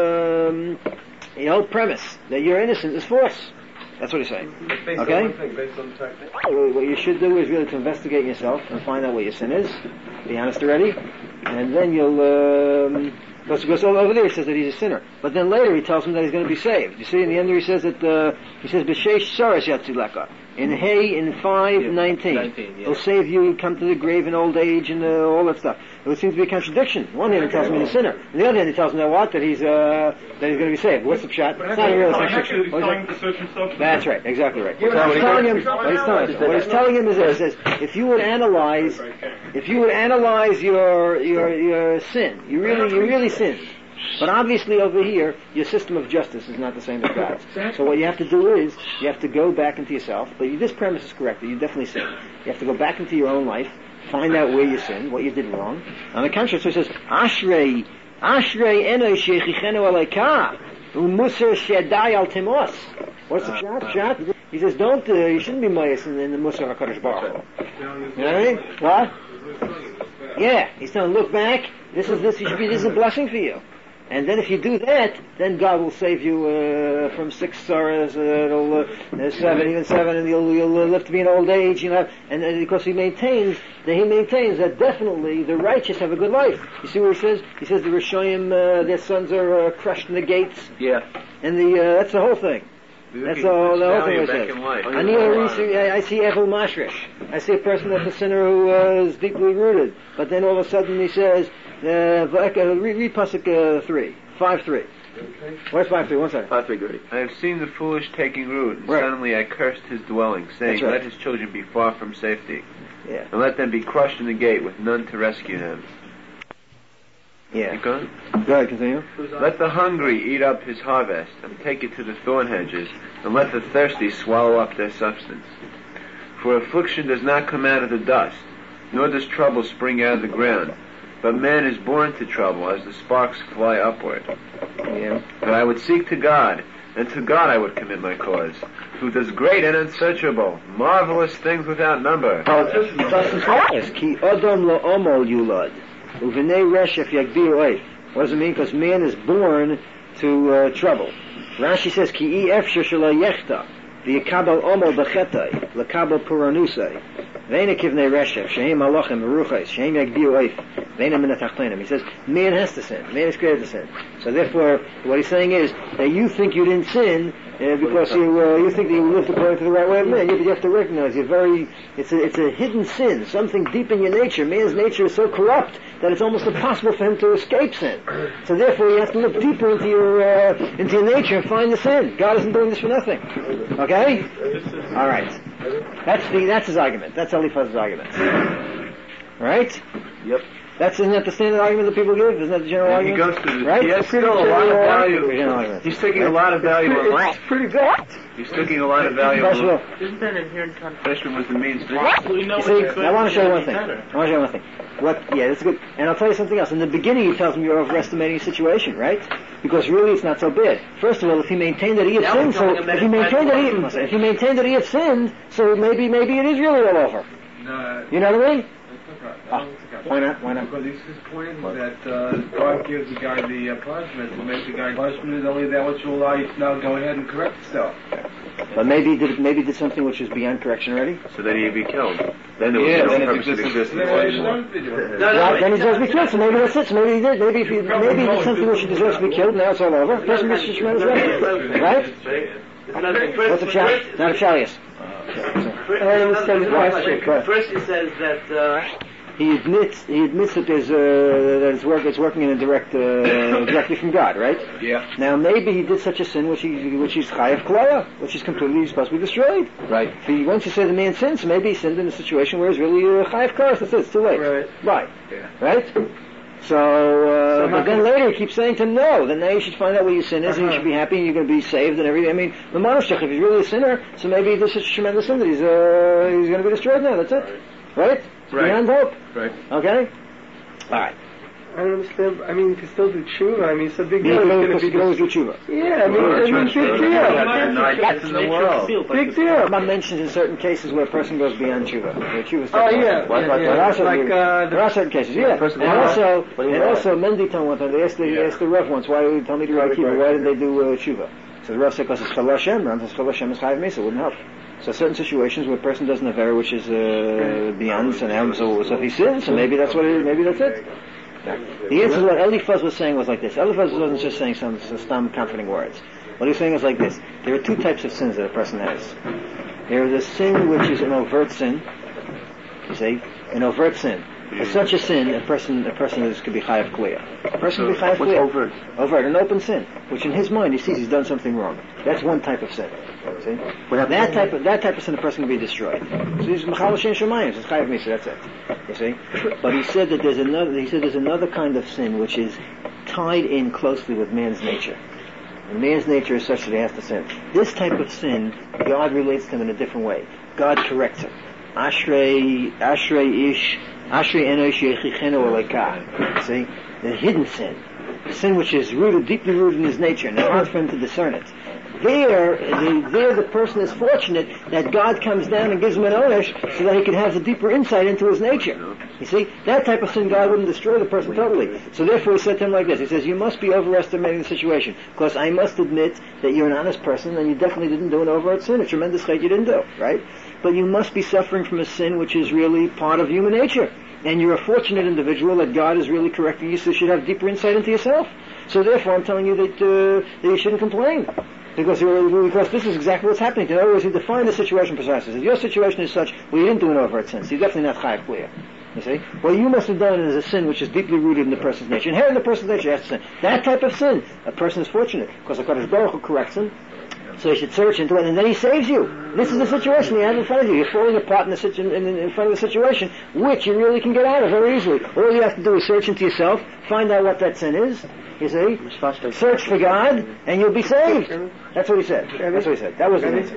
um, your whole premise that you're innocent is false. That's what he's saying. Based Okay? on one thing, based on the fact that What you should do is really to investigate yourself and find out what your sin is. Be honest already. And then you'll, um, because, because over there he says that he's a sinner. But then later he tells him that he's going to be saved. You see, in the end there he says that, uh, he says, B'sheish Saras Yatzileka. In Hay, in five nineteen. nineteen, yeah. He'll save you, come to the grave in old age and uh, all that stuff. It seems to be a contradiction. On one hand he tells him he's a sinner. On the other hand he tells him that what? That he's, uh, that he's going to be saved. What's the shot? It's not a real contradiction. What is it? to search himself. That's right, exactly right. What he's telling him, what he's telling him, what he's telling him is this: is if you would analyze, if you would analyze your your your sin, you really you really sinned. But obviously over here, your system of justice is not the same as God's. So what you have to do is, you have to go back into yourself, but you, this premise is correct, that you definitely sinned. You have to go back into your own life, find out where you sinned, what you did wrong. On the contrary, so it says, Ashrei, Ashrei enoi shechichenu aleika, u'musar shedai al timos. What's the shot? Shot? He says, don't, uh, you shouldn't be moyes in, in the Musar HaKadosh Baruch Hu. You know what I mean? What? Yeah, he's telling, look back, this is, this, you should be, this is a blessing for you. And then if you do that, then God will save you uh, from six sorrows, uh, it'll, uh, seven, even seven, and you'll, you'll uh, live to be an old age, you know. And, and because he maintains that he maintains that definitely the righteous have a good life. You see what he says? He says the Rishoyim, uh, their sons are uh, crushed in the gates. Yeah. And the uh, that's the whole thing. That's all. The whole thing he says. I need a re- I see Evel Mashrish. I see a person that's a sinner who uh, is deeply rooted. But then all of a sudden he says. Uh, read, read Pasuk uh, three, five three. Okay. Where's five three? One second. Five three, great. I have seen the foolish taking root, and Right. suddenly I cursed his dwelling, saying, That's right. let his children be far from safety, Yeah. and let them be crushed in the gate with none to rescue them. Yeah. Keep going. Go ahead, continue. Let the hungry eat up his harvest, and take it to the thorn hedges, and let the thirsty swallow up their substance. For affliction does not come out of the dust, nor does trouble spring out of the ground. But man is born to trouble as the sparks fly upward. Yeah. But I would seek to God, and to God I would commit my cause, who does great and unsearchable, marvelous things without number. Ki Adam lo omol yulad, uvenei reshef yagdir oif. What does it mean? Because man is born to uh, trouble. Rashi says, Ki i efsher shelo yechta. v'yikabel omo b'chetay, l'kabel puranusay, v'ena kivnei reshev, shehem malachim v'ruchais, shehem yagdiu oif, v'ena min ha'tachtonim. He says, man has to sin. Man is created to sin. So therefore, what he's saying is, that you think you didn't sin, uh, because you uh, you think that you lived according to the right way of man. You, you have to recognize you're very, it's a, it's a hidden sin, something deep in your nature. Man's nature is so corrupt that it's almost impossible for him to escape sin. So therefore you have to look deeper into your, uh, into your nature and find the sin. God isn't doing this for nothing. Okay? Alright. That's the, that's his argument. That's Eliphaz's argument. Right? Yep. That's, isn't that the standard argument that people give? Isn't that the general And argument? he goes to the, right? he has still a lot of value. He's taking a lot of value in life. It's pretty good. He's taking a lot of value in life. Isn't that inherent conflict? Especially with the means. Well, we know You see, what's good I want to show you one and thing. better. I want to show you one thing. What? Yeah, that's good. And I'll tell you something else. In the beginning, he tells me you're overestimating the situation, right? Because really, it's not so bad. First of all, if he maintained that he had Now sinned, we're so talking if he maintained that he, if he maintained that he had sinned, so maybe, maybe it is really all over. No, You know what I mean? Ah, why not? Why not? Because his point is that uh, God gives the guy the uh, punishment to make the guy punishment is only that which will allow you to now go ahead and correct yourself. But maybe he did maybe he did something which was beyond correction already. So that he'd be killed. Then there was Yeah, no then it purpose of exists- existence Then it anymore. shouldn't be doing it. No, no, Right, wait. then he deserves to be killed. So maybe that's it. So maybe he did. Maybe if he maybe he did something which he deserves to be killed. Now it's all over. Person gets to Shemana Zeh. Right? What's a pshat? Not a pshalius. I understand the question. First he says that uh, He admits he admits that there's uh, that it's work it's working in a direct uh, directly from God, right? Yeah. Now maybe he did such a sin which he which is chayav klaya, which is completely supposed to be destroyed. Right. If he, once you say the man sins, so maybe he sinned in a situation where it's really uh, chayav klaya. That's it. It's too late. Right. Right. Yeah. Right. So, uh, but then later he keeps saying to him, no, then now you should find out what your sin is, and you should be happy, and you're going to be saved, and everything. I mean, the Manoshech, if he's really a sinner, so maybe he did such a tremendous sin that he's uh, he's going to be destroyed now. That's it. Right? It's Right. beyond hope. Right. Okay? Alright. I don't understand. I mean, you can still do tshuva. I mean, it's a big You deal. know, It's because you can going always to do tshuva. be. Yeah, I mean, I mean, big deal. That's in the world. Big deal. Rambam mentions in certain cases where a person goes beyond tshuva. Where tshuva is Oh yeah, What, yeah, what, yeah. There, are certain, Like uh, there are certain cases, yeah. person- And also, What do you and mean? also, Mendy told one time, they asked the, Yeah. asked the Rav once, why did he tell me to write a kibbutz? Why did they do uh, tshuva? So the Rav said, because it's Chal Hashem. Ram says Chal Hashem is Chayav Mesa, wouldn't help. So certain situations where a person does an avera which is uh, beyond, so, now, so, so if he sins, so maybe that's what it is, maybe that's it. The answer to what Eliphaz was saying was like this. Eliphaz wasn't just saying some, some, some comforting words. What he was saying was like this. There are two types of sins that a person has. There is a sin which is an overt sin. You see? An overt sin. For such a sin, a person, a person is, could be chayav kliyah. A person could be chayav What's kliyah. overt? Overt, an open sin, which in his mind he sees he's done something wrong. That's one type of sin. See? That type of that type of sin, a person can be destroyed. So he's machal shen shemayim. It's chayav misa. That's it. You see? But he said that there's another. He said there's another kind of sin which is tied in closely with man's nature. And man's nature is such that he has to sin. This type of sin, God relates to him in a different way. God corrects him. Ashrei, Ashrei ish, Ashrei enosh yechichenu alekah. See? The hidden sin. The sin which is rooted, deeply rooted in his nature, and it's hard for him to discern it. There, the, there the person is fortunate that God comes down and gives him an onish so that he can have a deeper insight into his nature. You see, that type of sin, God wouldn't destroy the person totally. So therefore he said to him like this, he says, you must be overestimating the situation, because I must admit that you're an honest person and you definitely didn't do an overt sin, a tremendous chait you didn't do, right? But you must be suffering from a sin which is really part of human nature. And you're a fortunate individual that God is really correcting you, so you should have deeper insight into yourself. So therefore I'm telling you that, uh, that you shouldn't complain. Because, because this is exactly what's happening. In other words, he defined the situation precisely. He says, your situation is such, well, you didn't do an overt sin, so you're definitely not chayav kliyah. You see? What you must have done is a sin which is deeply rooted in the person's nature. Inherent in the person's nature, has to sin. That type of sin, a person is fortunate, because the HaKadosh Baruch Hu corrects him, so you should search into it, and then he saves you. This is the situation you have in front of you. You're falling apart in, the situ- in, in front of the situation, which you really can get out of very easily. All you have to do is search into yourself, find out what that sin is, you see? Search for God, and you'll be saved. That's what he said. That's what he said. That was the answer.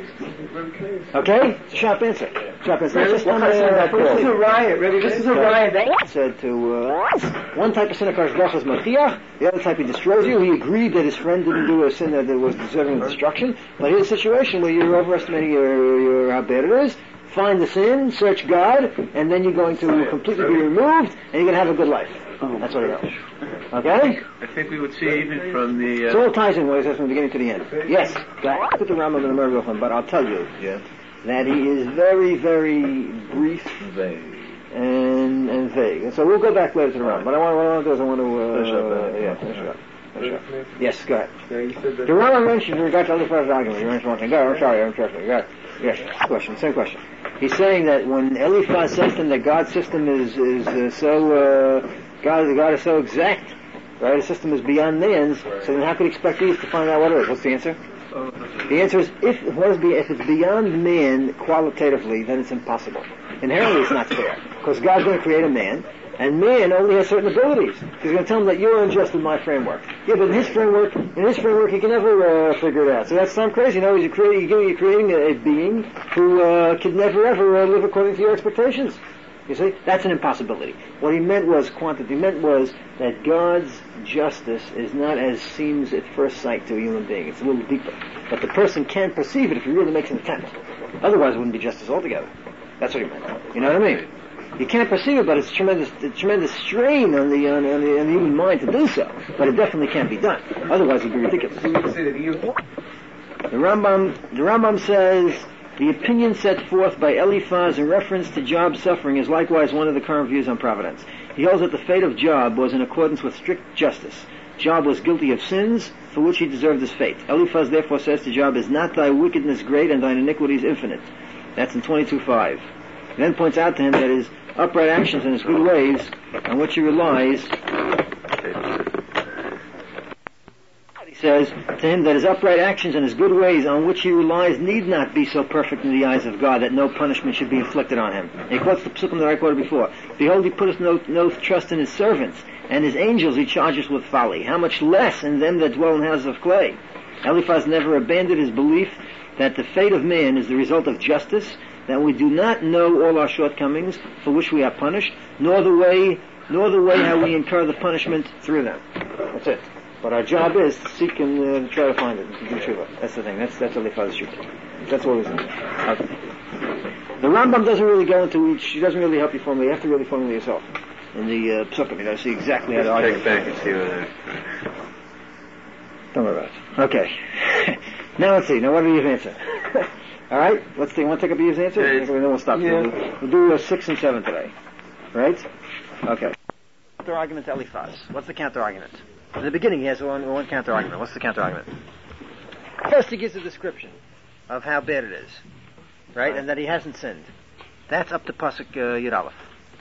Okay? It's a sharp answer. Sharp answer. Let's just come to that This is a riot, really. This is a riot. He said to, uh, one type of sin, HaKadosh Baruch Hu is Machiach, the other type he destroys you. He agreed that his friend didn't do a sin that was deserving of destruction, but here's a situation where you're overestimating your, your, how bad it is. find the sin, search God, and then you're going to completely be removed, and you're going to have a good life. That's what he knows. Okay? I think we would see even from the... Uh, it all ties in what he says from the beginning to the end. Yes, I put the Rambam in the Mergulchon, but I'll tell you yeah. that he is very, very brief vague. and and vague. And so we'll go back later to the Rambam. But I want, what I want to do is I want to... Uh, finish up. Uh, yeah, finish up. Finish up. Yes, go ahead. The Rambam mentioned in regard to Eliphaz's argument. You mentioned one thing. Go ahead, I'm sorry, I'm interested. Go ahead. Yes, question, same question. He's saying that when Eliphaz says to him that God's system is is uh, so uh, God God is so exact, right? His system is beyond man's. So then, how could he expect these to find out what it is? What's the answer? The answer is if what is be, if it's beyond man qualitatively, then it's impossible. Inherently, it's not fair because God's going to create a man, and man only has certain abilities. He's going to tell him that you're unjust with my framework. Yeah, but in his framework, in his framework, he can never uh, figure it out. So that's sound crazy. You know, you're creating, you're creating a, a being who uh, can never ever uh, live according to your expectations. You see, that's an impossibility. What he meant was quantity. He meant was that God's justice is not as seems at first sight to a human being. It's a little deeper. But the person can perceive it if he really makes an attempt. Otherwise, it wouldn't be justice altogether. That's what he meant. You know what I mean? You can't perceive it, but it's tremendous, it's tremendous strain on the, on, on, the, on the human mind to do so. But it definitely can't be done. Otherwise, it'd be ridiculous. The Rambam, the Rambam says, the opinion set forth by Eliphaz in reference to Job's suffering is likewise one of the current views on providence. He holds that the fate of Job was in accordance with strict justice. Job was guilty of sins for which he deserved his fate. Eliphaz therefore says to Job, is not thy wickedness great and thine iniquities infinite? That's in twenty-two five. He then points out to him that his upright actions and his good ways on which he relies, he says to him that his upright actions and his good ways on which he relies need not be so perfect in the eyes of God that no punishment should be inflicted on him. And he quotes the psukim that I quoted before. Behold, he putteth no, no trust in his servants, and his angels he charges with folly. How much less in them that dwell in houses of clay? Eliphaz never abandoned his belief that the fate of man is the result of justice, that we do not know all our shortcomings for which we are punished, nor the way, nor the way how we incur the punishment through them. That's it. But our job is to seek and uh, try to find it. Do tshuva. That's the thing. That's that's Eliphaz's tshuva. That's what we're saying. Okay. The Rambam doesn't really go into each. He doesn't really help you formulate. You have to really formulate yourself in the uh, psukim. You got to see exactly how to argue. Check back and see what it is. Don't worry about it. Okay. Now let's see. Now what do you answer? All right. Let's see. Want to take up Eve's answer? Yes. Then we'll stop. Yeah. We'll do, we'll do uh, six and seven today. Right? Okay. Counter argument to Eliphaz. What's the counter argument? In the beginning, he has one, one counter argument. What's the counter argument? First, he gives a description of how bad it is, right? And that he hasn't sinned. That's up to pasuk uh, Yud Aleph.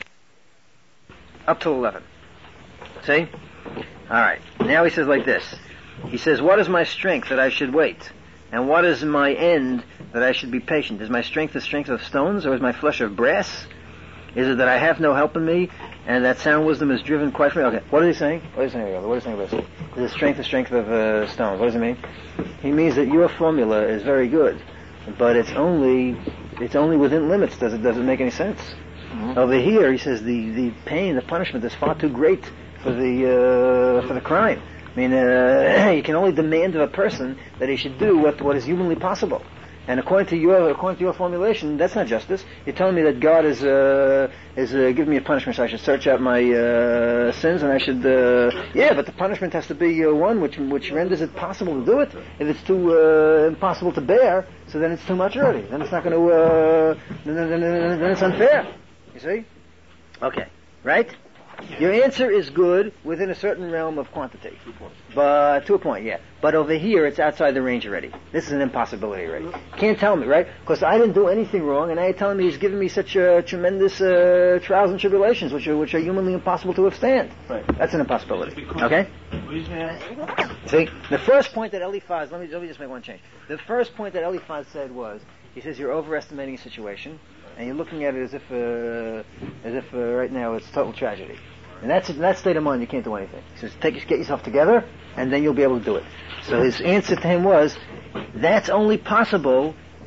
Up to eleven. See? All right. Now he says like this. He says, "What is my strength that I should wait? And what is my end that I should be patient? Is my strength the strength of stones, or is my flesh of brass? Is it that I have no help in me, and that sound wisdom is driven quite from me?" Okay, what is he saying? What is he saying? What is he saying about this? Is the strength the strength of uh, stones? What does it mean? He means that your formula is very good, but it's only it's only within limits. Does it does it make any sense? Mm-hmm. Over here, he says the, the pain, the punishment is far too great for the uh, for the crime. I mean, uh, you can only demand of a person that he should do what what is humanly possible. And according to your according to your formulation, that's not justice. You're telling me that God is uh, is uh, giving me a punishment, so I should search out my uh, sins, and I should uh, yeah, but the punishment has to be uh, one which which renders it possible to do it. If it's too uh, impossible to bear, so then it's too much already. Then it's not going to. Uh, then, then, then, then it's unfair. You see? Okay, right? Your answer is good within a certain realm of quantity. But, to a point, yeah. But over here, it's outside the range already. This is an impossibility already. Can't tell me, right? Because I didn't do anything wrong, and now you're telling me he's giving me such uh, tremendous uh, trials and tribulations, which are, which are humanly impossible to withstand. Right. That's an impossibility. Okay? See? The first point that Eliphaz, let me, let me just make one change. The first point that Eliphaz said was, he says you're overestimating a situation, and you're looking at it as if, uh, as if uh, right now it's total tragedy. And that's in that state of mind, you can't do anything. He says, take, get yourself together, and then you'll be able to do it. So his answer to him was, that's only possible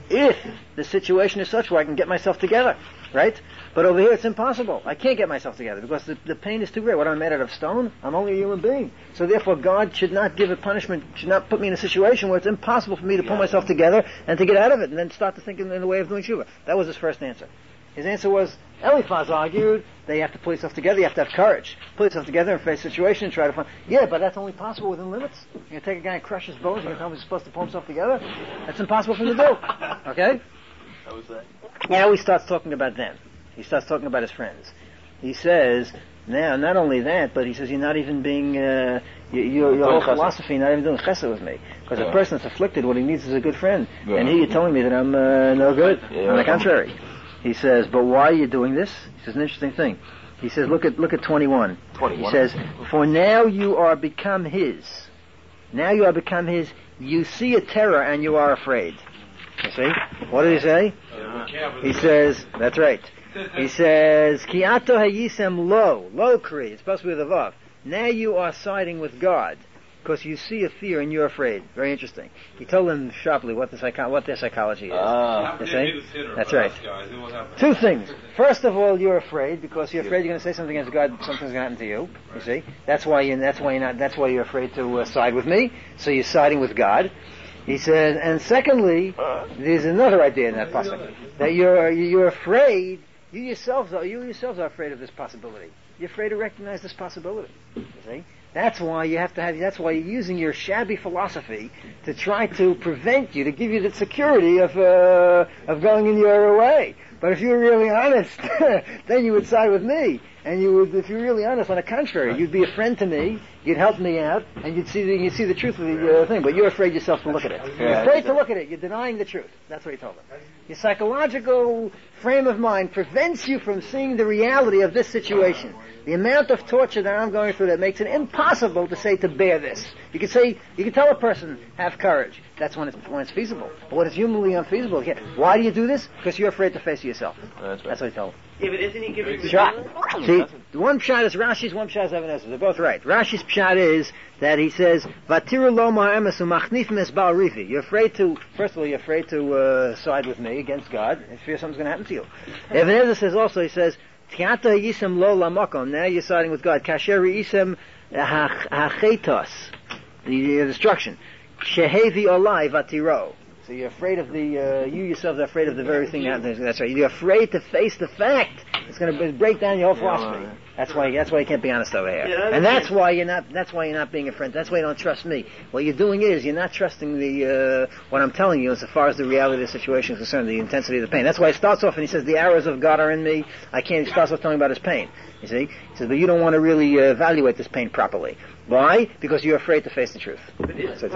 if the situation is such where I can get myself together, right? But over here it's impossible. I can't get myself together because the, the pain is too great. What am I made out of stone? I'm only a human being. So therefore God should not give a punishment, should not put me in a situation where it's impossible for me to pull myself together and to get out of it and then start to think in, in the way of doing tshuva. That was his first answer. His answer was, Eliphaz argued that you have to pull yourself together, you have to have courage. Pull yourself together and face the situation and try to find... Yeah, but that's only possible within limits. You're going to take a guy and crush his bones, you're going to tell him he's supposed to pull himself together? That's impossible for him to do. Okay? How was that? Now he starts talking about them. He starts talking about his friends. He says, now, not only that, but he says, you're not even being... Uh, you, your your whole philosophy, you're not even doing chesed with me. Because a person that's afflicted, what he needs is a good friend. And here you're telling me that I'm uh, no good. On the contrary. He says, but why are you doing this? He says an interesting thing. He says, look at look at twenty-one. twenty-one. He says, for now you are become his. Now you are become his. You see a terror and you are afraid. You see? What did he say? He says, that's right. He says, Ki ato hayisem lo. Lo kri. It's supposed to be with a vav. Now you are siding with God. Because you see a fear and you're afraid. Very interesting. He told them sharply what the psycho- what their psychology is. Uh, you see? That's right. Two things. First of all, you're afraid because you're afraid you're going to say something against God. Something's going to happen to you. You see? That's why you. That's why you're not. That's why you're afraid to uh, side with me. So you're siding with God. He says. And secondly, there's another idea in that pasuk that you're you're afraid. You yourselves are. You yourselves are afraid of this possibility. You're afraid to recognize this possibility. You see? That's why you have to have, that's why you're using your shabby philosophy to try to prevent you, to give you the security of, uh, of going in your way. But if you were really honest, then you would side with me. And you would, if you're really honest, on the contrary, you'd be a friend to me, you'd help me out, and you'd see the, you'd see the truth of the uh, thing. But you're afraid yourself to look at it. You're afraid to look at it. You're denying the truth. That's what he told them. Your psychological frame of mind prevents you from seeing the reality of this situation. The amount of torture that I'm going through that makes it impossible to say to bear this. You can say, you can tell a person, have courage. That's when it's, when it's feasible. But when it's humanly unfeasible, you can't. Why do you do this? Because you're afraid to face yourself. That's, right. That's what he told him. Yeah, but isn't he giving the shot? See, one pshat is Rashi's, one pshat is Even HaEzer. They're both right. Rashi's pshat is that he says, "Vatiru lo ma'emes umachnif mes ba'al rifi." You're afraid to. First of all, you're afraid to uh, side with me against God. You fear something's going to happen to you. Even HaEzer says also. He says, "Tiata yisem lo lamakom." Now you're siding with God. Kasher yisem hachetos, the destruction. Shehevi olai vatiro. So you're afraid of the, uh, you yourselves are afraid of the very thing that happens. That's right. You're afraid to face the fact. It's going to break down your whole philosophy. That's why, that's why you can't be honest over here. Yeah, and that's why you're not, that's why you're not being a friend. That's why you don't trust me. What you're doing is, you're not trusting the, uh, what I'm telling you as far as the reality of the situation is concerned, the intensity of the pain. That's why he starts off and he says, the arrows of God are in me. I can't, he starts off telling about his pain. You see? He says, but you don't want to really uh, evaluate this pain properly. Why? Because you're afraid to face the truth. So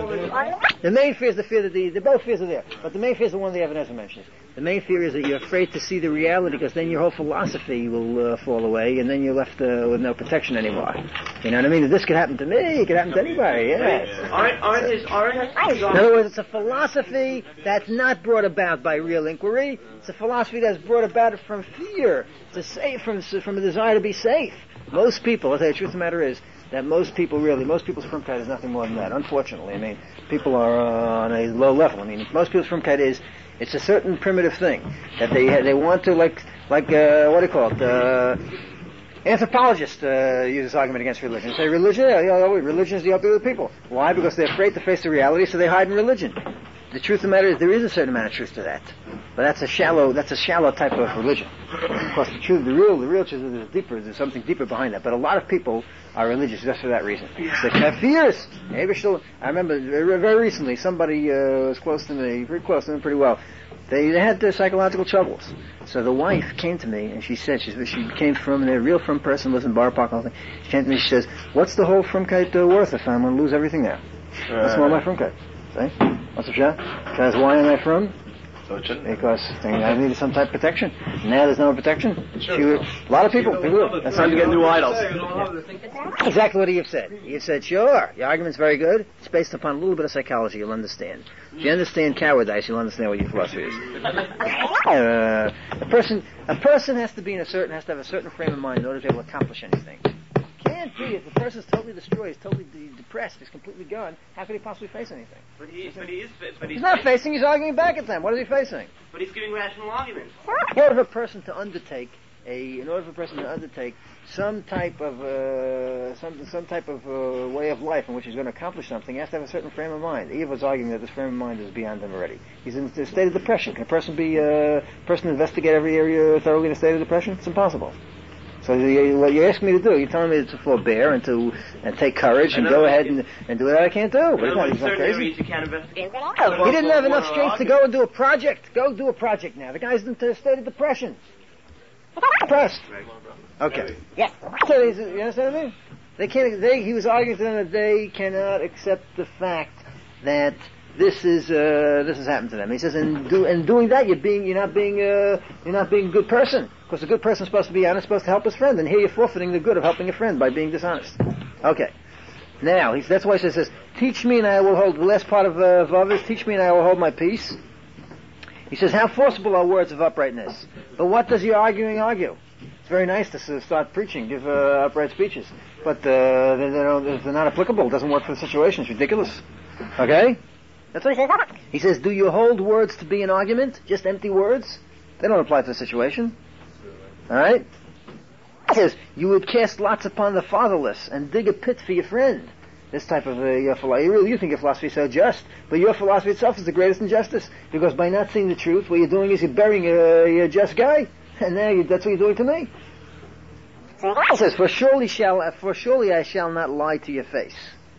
the main fear is the fear that the, the both fears are there, but the main fear is the one the Even HaEzer mentions. The main fear is that you're afraid to see the reality, because then your whole philosophy will uh, fall away, and then you're left uh, with no protection anymore. You know what I mean? If this could happen to me, it could happen to anybody. Yes. Aren't, aren't his, aren't In other words, it's a philosophy that's not brought about by real inquiry. It's a philosophy that's brought about from fear, to save from from a desire to be safe. Most people, I'll tell you the truth of the matter is, that most people really, most people's frumkeit is nothing more than that. Unfortunately, I mean, people are uh, on a low level. I mean, most people's frumkeit is, it's a certain primitive thing that they they want to, like, like uh, what do you call it? Uh, anthropologists uh, use this argument against religion. They say religion, yeah, yeah, religion is the opiate of the people. Why? Because they're afraid to face the reality, so they hide in religion. The truth of the matter is, there is a certain amount of truth to that, but that's a shallow, that's a shallow type of religion. Of course, the truth, the real, the real truth is deeper. There's something deeper behind that. But a lot of people are religious just for that reason. They have fears. Maybe still. I remember very recently, somebody uh, was close to me, very close to me, pretty well. They, they had their psychological troubles. So the wife came to me and she said, she, she came from a real from person, lives in Borough Park, and all that. She came to me. She says, "What's the whole frumkeit uh, worth if I'm going to lose everything now? What's all my frumkeit? See? What's the shot? Because why am I from? Because I needed some type of protection. Now there's no protection. She would, a lot of people, people that's time to get new idols. Yeah. Exactly what you've said. You've said, sure, your argument's very good. It's based upon a little bit of psychology. You'll understand. If you understand cowardice, you'll understand what your philosophy is. Uh, a person, a person has to be in a certain, has to have a certain frame of mind in order to be able to accomplish anything. Can't can't be. If the person's totally destroyed, he's totally de- depressed, he's completely gone, how could he possibly face anything? But he, but he is, but he's, He's not facing, he's arguing back at them. What is he facing? But he's giving rational arguments. In order for a person to undertake a, in order for a person to undertake some type of, uh, some, some type of uh, way of life in which he's going to accomplish something, he has to have a certain frame of mind. Eve was arguing that this frame of mind is beyond him already. He's in a state of depression. Can a person be, uh, a person investigate every area thoroughly in a state of depression? It's impossible. So you, what you're asking me to do, you're telling me to forbear and to and take courage and go ahead and, and do what I can't do. But it's not, he's not crazy. You can't investigate. He didn't have enough strength to go and do a project. Go do a project now. The guy's in a state of depression. Depressed. Okay. Yes. So he's, you understand what I mean? They can't. They, he was arguing to them that they cannot accept the fact that this is uh, this has happened to them. He says, in, do, in doing that, you're being you're not being uh, you're not being a good person, because a good person is supposed to be honest, supposed to help his friend, and here you're forfeiting the good of helping a friend by being dishonest. Okay. Now he's, that's why he says, "Teach me, and I will hold." The last part of uh, Vav is, "Teach me, and I will hold my peace." He says, "How forcible are words of uprightness?" But what does your arguing argue? It's very nice to start preaching, give uh, upright speeches, but uh, they're, they're, they're not applicable. It doesn't work for the situation. It's ridiculous. Okay. That's what he says. He says, "Do you hold words to be an argument? Just empty words? They don't apply to the situation." Alright? He says, "You would cast lots upon the fatherless and dig a pit for your friend." This type of uh, your philosophy, you, really, you think your philosophy is so just, but your philosophy itself is the greatest injustice, because by not seeing the truth, what you're doing is you're burying a, a just guy, and now you, that's what you're doing to me. He says, "For surely shall, for surely I shall not lie to your face."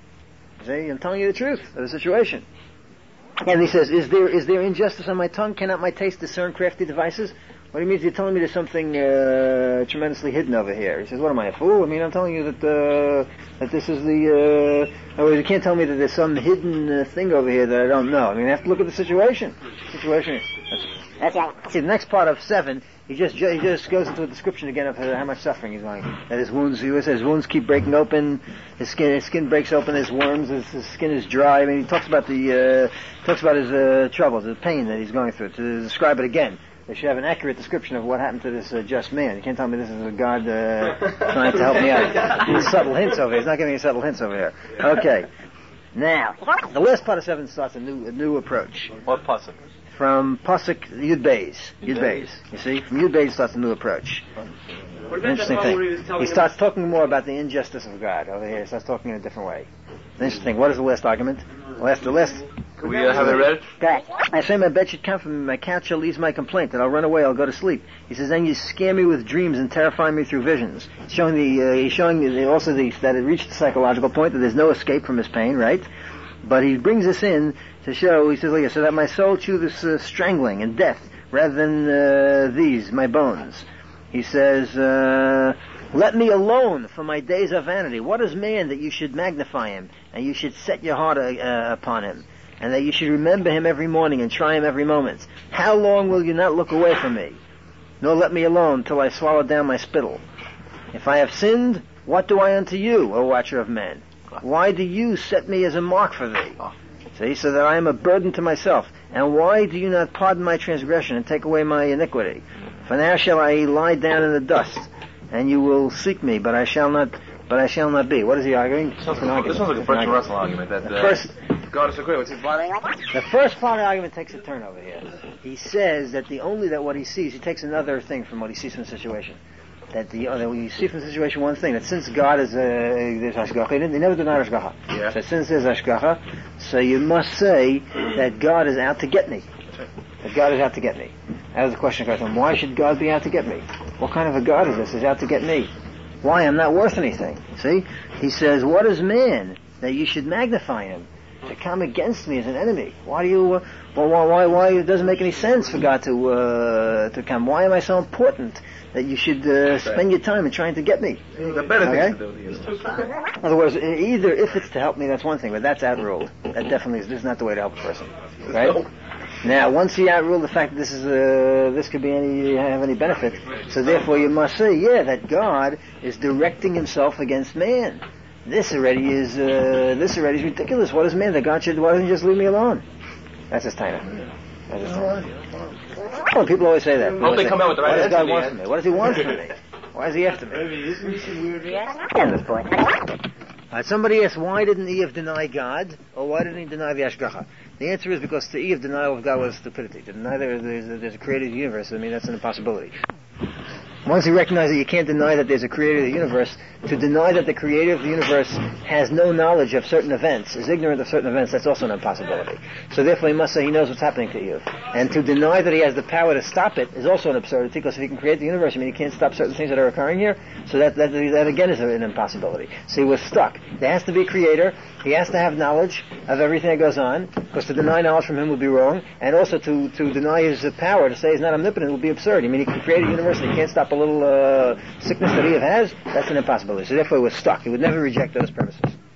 See, I'm telling you the truth of the situation. And he says, is there is there injustice on my tongue? Cannot my taste discern crafty devices? What he means, you're telling me there's something uh, tremendously hidden over here. He says, what am I, a fool? I mean, I'm telling you that uh, that this is the... Uh, or you can't tell me that there's some hidden uh, thing over here that I don't know. I mean, I have to look at the situation. Situation. That's, that's See, the next part of seven, he just he just goes into a description again of how much suffering he's going. That his wounds, he says, his wounds keep breaking open. His skin, his skin breaks open. There's worms. His, his skin is dry. I mean, he talks about the uh, talks about his uh, troubles, the pain that he's going through. To describe it again, they should have an accurate description of what happened to this uh, just man. You can't tell me this is a God uh, trying to help me out. There's subtle hints over here. He's not giving me subtle hints over here. Okay. Now, the last part of seven starts a new a new approach. What pasuk? From pasuk Yud Beis. Yud Beis. You see, from Yud Beis starts a new approach. What about Interesting that thing. where he was telling He starts talking more about the injustice of God over here. He starts talking in a different way. Interesting thing. What is the last argument? The last, the last. Can we uh, have it read? I say my bed should come from me, my couch shall ease my complaint, and I'll run away, I'll go to sleep. He says, then you scare me with dreams and terrify me through visions. He's showing the, uh, he's showing the, also the, that it reached the psychological point that there's no escape from his pain, right? But he brings this in to show, he says, oh yeah, so that my soul chew this uh, strangling and death, rather than uh, these, my bones. He says, uh, let me alone, for my days are vanity. What is man that you should magnify him, and you should set your heart uh, upon him, and that you should remember him every morning and try him every moment? How long will you not look away from me, nor let me alone till I swallow down my spittle? If I have sinned, what do I unto you, O watcher of men? Why do you set me as a mark for thee? See, so that I am a burden to myself. And why do you not pardon my transgression and take away my iniquity? For now shall I lie down in the dust, and you will seek me, but I shall not, but I shall not be. What is he arguing? Sounds like, this sounds like a Bertrand Russell argument. That the uh, first, God is so great. What's his the first part of the argument takes a turn over here. He says that the only that what he sees, he takes another thing from what he sees from the situation. That the uh, that you see from the situation one thing, that since God is uh, there's Ashgacha, they never deny Ashgacha. Yeah. So since there's Ashgacha, so you must say that God is out to get me. That God is out to get me. That was the question of question. Why should God be out to get me? What kind of a God is this? Is out to get me? Why? I'm not worth anything. See? He says, what is man that you should magnify him? To come against me as an enemy. Why do you, uh, well, why, why, why, it doesn't make any sense for God to, uh, to come. Why am I so important that you should, uh, spend your time in trying to get me? The better okay? things to do. In other words, either if it's to help me, that's one thing, but that's outruled. That definitely is, this is not the way to help a person. Right? Now, once you outrule the fact that this is, uh, this could be any, have any benefit, so therefore you must say, yeah, that God is directing himself against man. This already is, uh, this already is ridiculous. What is man that God should, why doesn't he just leave me alone? That's his taina. That's his taina. Well, people always say that. Hope they come out with the right What does God answer, want yeah. from me? What does he want from me? Why is he after me? Maybe isn't he some weird At this point. Alright, somebody asked, why didn't Eve deny God, or why didn't he deny the Ashgacha? The answer is because to Eve, denial of God was stupidity. To deny there, there's, a, there's a created universe, I mean, that's an impossibility. Once you recognize that you can't deny that there's a creator of the universe, to deny that the creator of the universe has no knowledge of certain events, is ignorant of certain events, that's also an impossibility. So therefore he must say he knows what's happening to Eve. And to deny that he has the power to stop it is also an absurdity, because if he can create the universe, I mean he can't stop certain things that are occurring here, so that, that, that again is an impossibility. So he was stuck. There has to be a creator, he has to have knowledge of everything that goes on, because to deny knowledge from him would be wrong, and also to, to deny his power, to say he's not omnipotent, would be absurd. I mean he can create a universe and he can't stop a little uh, sickness that Eve has, that's an impossibility. So therefore he was stuck. He would never reject those premises.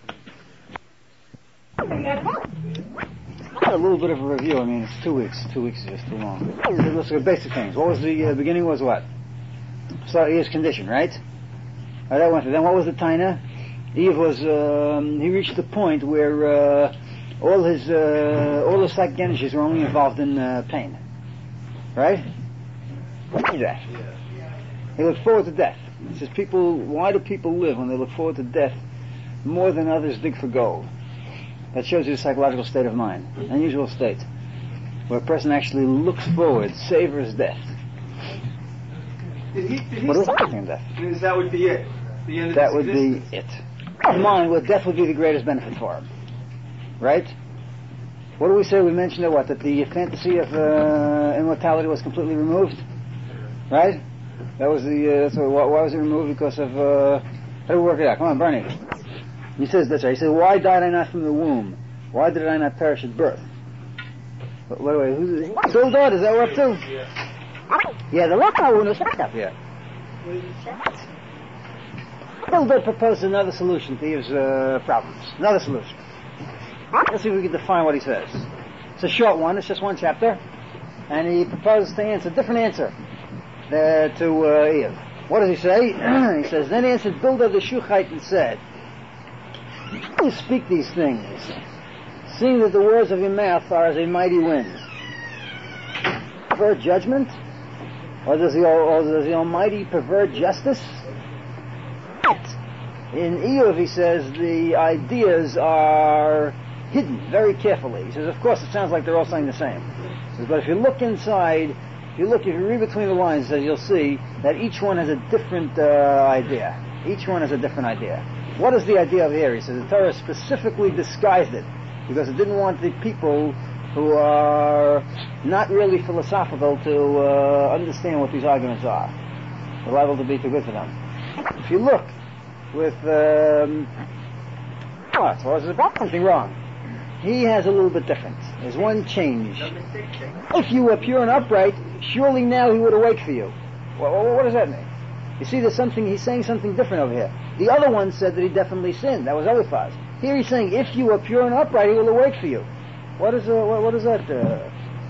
A little bit of a review. I mean, it's two weeks. Two weeks is just too long. Let's look at basic things. What was the uh, beginning? Was what? So Eve's condition, right? Right, that went through. Then what was the taina? Eve was. Um, he reached the point where uh, all his uh, all his psychic energies were only involved in uh, pain. Right? That. He looked forward to death. He says, people, why do people live when they look forward to death more than others dig for gold? That shows you the psychological state of mind, unusual state, where a person actually looks forward, savors death. Did he, did he What is everything in death? Means that would be it. The end of That his would be existence. it. In mind, what death would be the greatest benefit for him. Right? What do we say? We mentioned that what? That the fantasy of uh, immortality was completely removed? Right? That was the, uh, so why, why was it removed? Because of, uh, how do we work it out? Come on, Bernie. He says, that's right. He says, why died I not from the womb? Why did I not perish at birth? Wait, wait, wait, who's it? Still God, is that what too? Yeah, the local one was shut up here. Bildad proposed another solution to Eve's uh, problems. Another solution. Let's see if we can define what he says. It's a short one, it's just one chapter. And he proposes to answer, a different answer uh, to uh, Eve. What does he say? He says, then answered Bildad the Shuchite and said, how do you speak these things, seeing that the words of your mouth are as a mighty wind? Pervert judgment? Or does the, or does the Almighty pervert justice? In Eov, he says, the ideas are hidden very carefully. He says, of course, it sounds like they're all saying the same. He says, but if you look inside, if you look, if you read between the lines, he says, you'll see that each one has a different uh, idea. Each one has a different idea. What is the idea of here? He says, the Torah specifically disguised it because it didn't want the people who are not really philosophical to uh, understand what these arguments are. They're liable to be too good for them. If you look with, um, what? Or is there something wrong? He has a little bit different. There's one change. If you were pure and upright, surely now he would awake for you. Well, what does that mean? You see, there's something, he's saying something different over here. The other one said that he definitely sinned. That was Eliphaz. Here he's saying, if you are pure and upright, he will awake for you. What is, uh, what, what is that? Uh,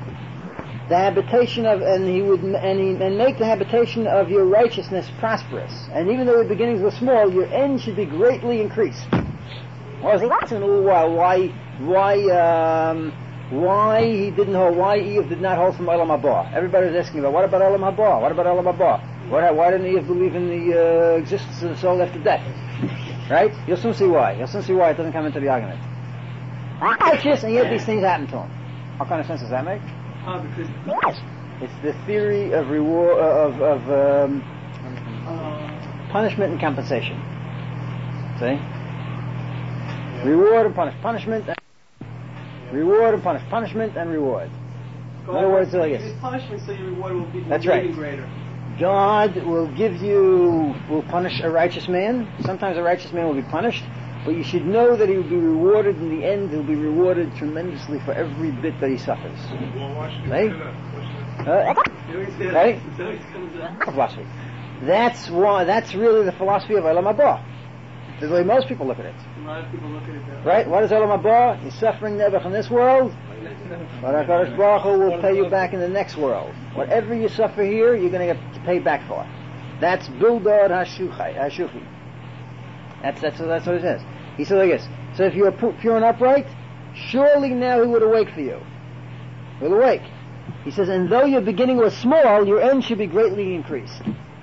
the habitation of, and he would, and he, and make the habitation of your righteousness prosperous. And even though your beginnings were small, your end should be greatly increased. Well, I was asking a little while why, why, um, why he didn't hold, why Eve did not hold from Olam Haba. Everybody was asking about, what about Olam Haba? What about Olam Haba? Why, why didn't Eve believe in the uh, existence of the soul after death? Right? You'll soon see why. You'll soon see why it doesn't come into the argument. Righteous, and yet these things happen to him. What kind of sense does that make? Oh, because Yes. It's the theory of reward, of, of um, punishment and compensation. See? Reward and punish. Punishment and reward and punish. Punishment and reward. In other words, like this. His punishment, so your reward will be, will That's be right. even greater. God will give you, will punish a righteous man. Sometimes a righteous man will be punished, but you should know that he will be rewarded in the end. He'll be rewarded tremendously for every bit that he suffers. Right? Uh, right? Philosophy. That's why. That's really the philosophy of Olam Haba. The way most people look at it. A lot of people look at it that way. Right? What is Olam Haba? You're suffering never in this world, but HaKadosh Baruch Hu will pay you back in the next world. Whatever you suffer here, you're going to get paid back for. That's Bildad Hashufi. That's that's that's what it says. He said like this. So if you are pure and upright, surely now he would awake for you. He will awake. He says, and though your beginning was small, your end should be greatly increased.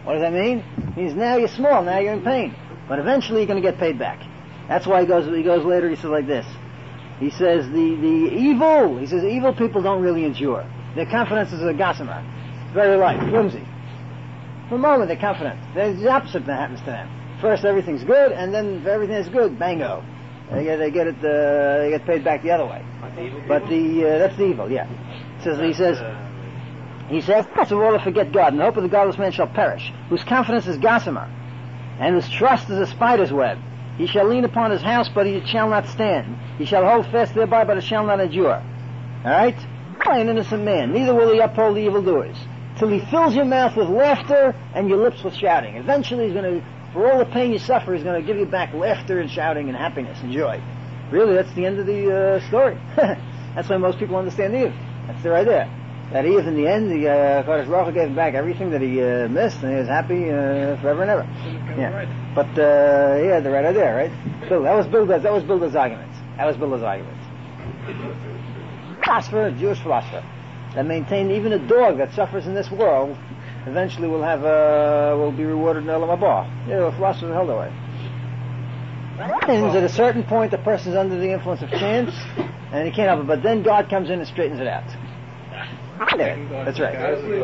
What does that mean? It means now you're small, now you're in pain. But eventually you're going to get paid back. That's why he goes, he goes later, he says like this. He says, the, the evil, he says, evil people don't really endure. Their confidence is a gossamer. It's very light, flimsy. For a moment they're confident. There's the opposite that happens to them. First everything's good, and then if everything is good, bango. They get, they get it, uh, they get paid back the other way. But the, uh, that's the evil, yeah. He says, he says, he says, first of all, to forget God, and the hope of the godless man shall perish, whose confidence is gossamer, and whose trust is a spider's web. He shall lean upon his house, but he shall not stand. He shall hold fast thereby, but it shall not endure. Alright? An innocent man, neither will he uphold the evildoers, till he fills your mouth with laughter and your lips with shouting. Eventually he's going to, for all the pain you suffer, he's going to give you back laughter and shouting and happiness and joy. Really, that's the end of the uh, story. That's why most people understand Eve. That's the idea. That Eve, in the end, the uh, Kodesh Baruch Hu gave him back everything that he uh, missed, and he was happy uh, forever and ever. Yeah. But uh, he had the right idea, right? So that was Bildad's. That was Bildad's argument. That was Bildad's argument. Philosopher, Jewish philosopher, that maintained even a dog that suffers in this world eventually will have uh, will be rewarded in Olam Haba. Yeah, the philosophers held that way. And at a certain point, the person is under the influence of chance, and he can't help it. But then God comes in and straightens it out. There, that's right.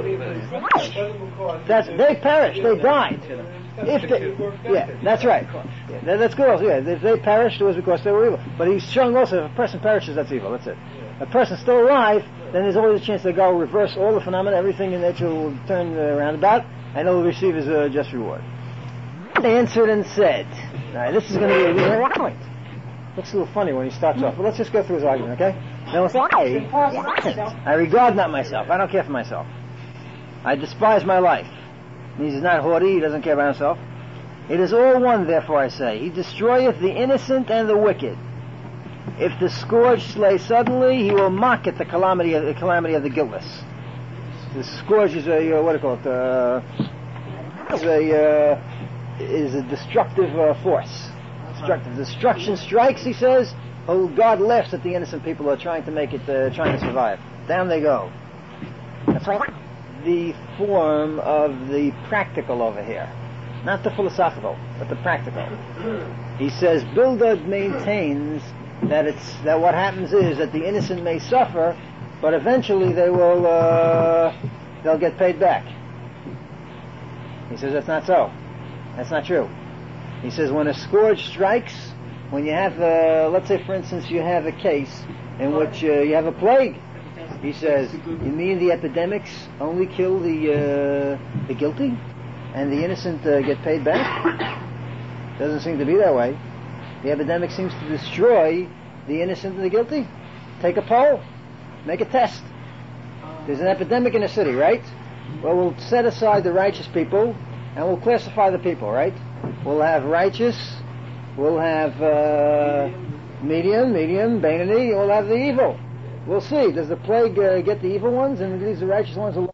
That's they perished. They died. If they, yeah, that's right. Yeah, that, that's good. Also, yeah, if they perished, it was because they were evil. But he's showing also, if a person perishes, that's evil. That's it. If a person's still alive, then there's always a chance to go reverse all the phenomena. Everything in nature will turn uh, roundabout, and he'll receive his uh, just reward. They answered and said, "All right, this is going to be a good point." Looks a little funny when he starts off, but let's just go through his argument, okay? Now, it's like, I, I regard not myself. I don't care for myself. I despise my life. He's not haughty. He doesn't care about himself. It is all one, therefore, I say. He destroyeth the innocent and the wicked. If the scourge slay suddenly, he will mock at the calamity of the calamity of the guiltless. The scourge is a uh, what do you call it? Uh, is a uh, is a destructive uh, force. Destructive. Destruction strikes, he says. Oh, God laughs at the innocent people who are trying to make it, uh, trying to survive. Down they go. That's right. The form of the practical over here. Not the philosophical, but the practical. He says, Bildad maintains that it's, that what happens is that the innocent may suffer, but eventually they will, uh, they'll get paid back. He says that's not so. That's not true. He says when a scourge strikes, when you have, uh, let's say for instance you have a case in which uh, you have a plague, he says, you mean the epidemics only kill the uh, the guilty and the innocent uh, get paid back? Doesn't seem to be that way. The epidemic seems to destroy the innocent and the guilty. Take a poll, make a test. There's an epidemic in a city, right? Well, we'll set aside the righteous people and we'll classify the people, right? We'll have righteous, we'll have uh, medium, medium, Beinoni, and we'll have the evil. We'll see. Does the plague uh, get the evil ones and leaves the righteous ones alone?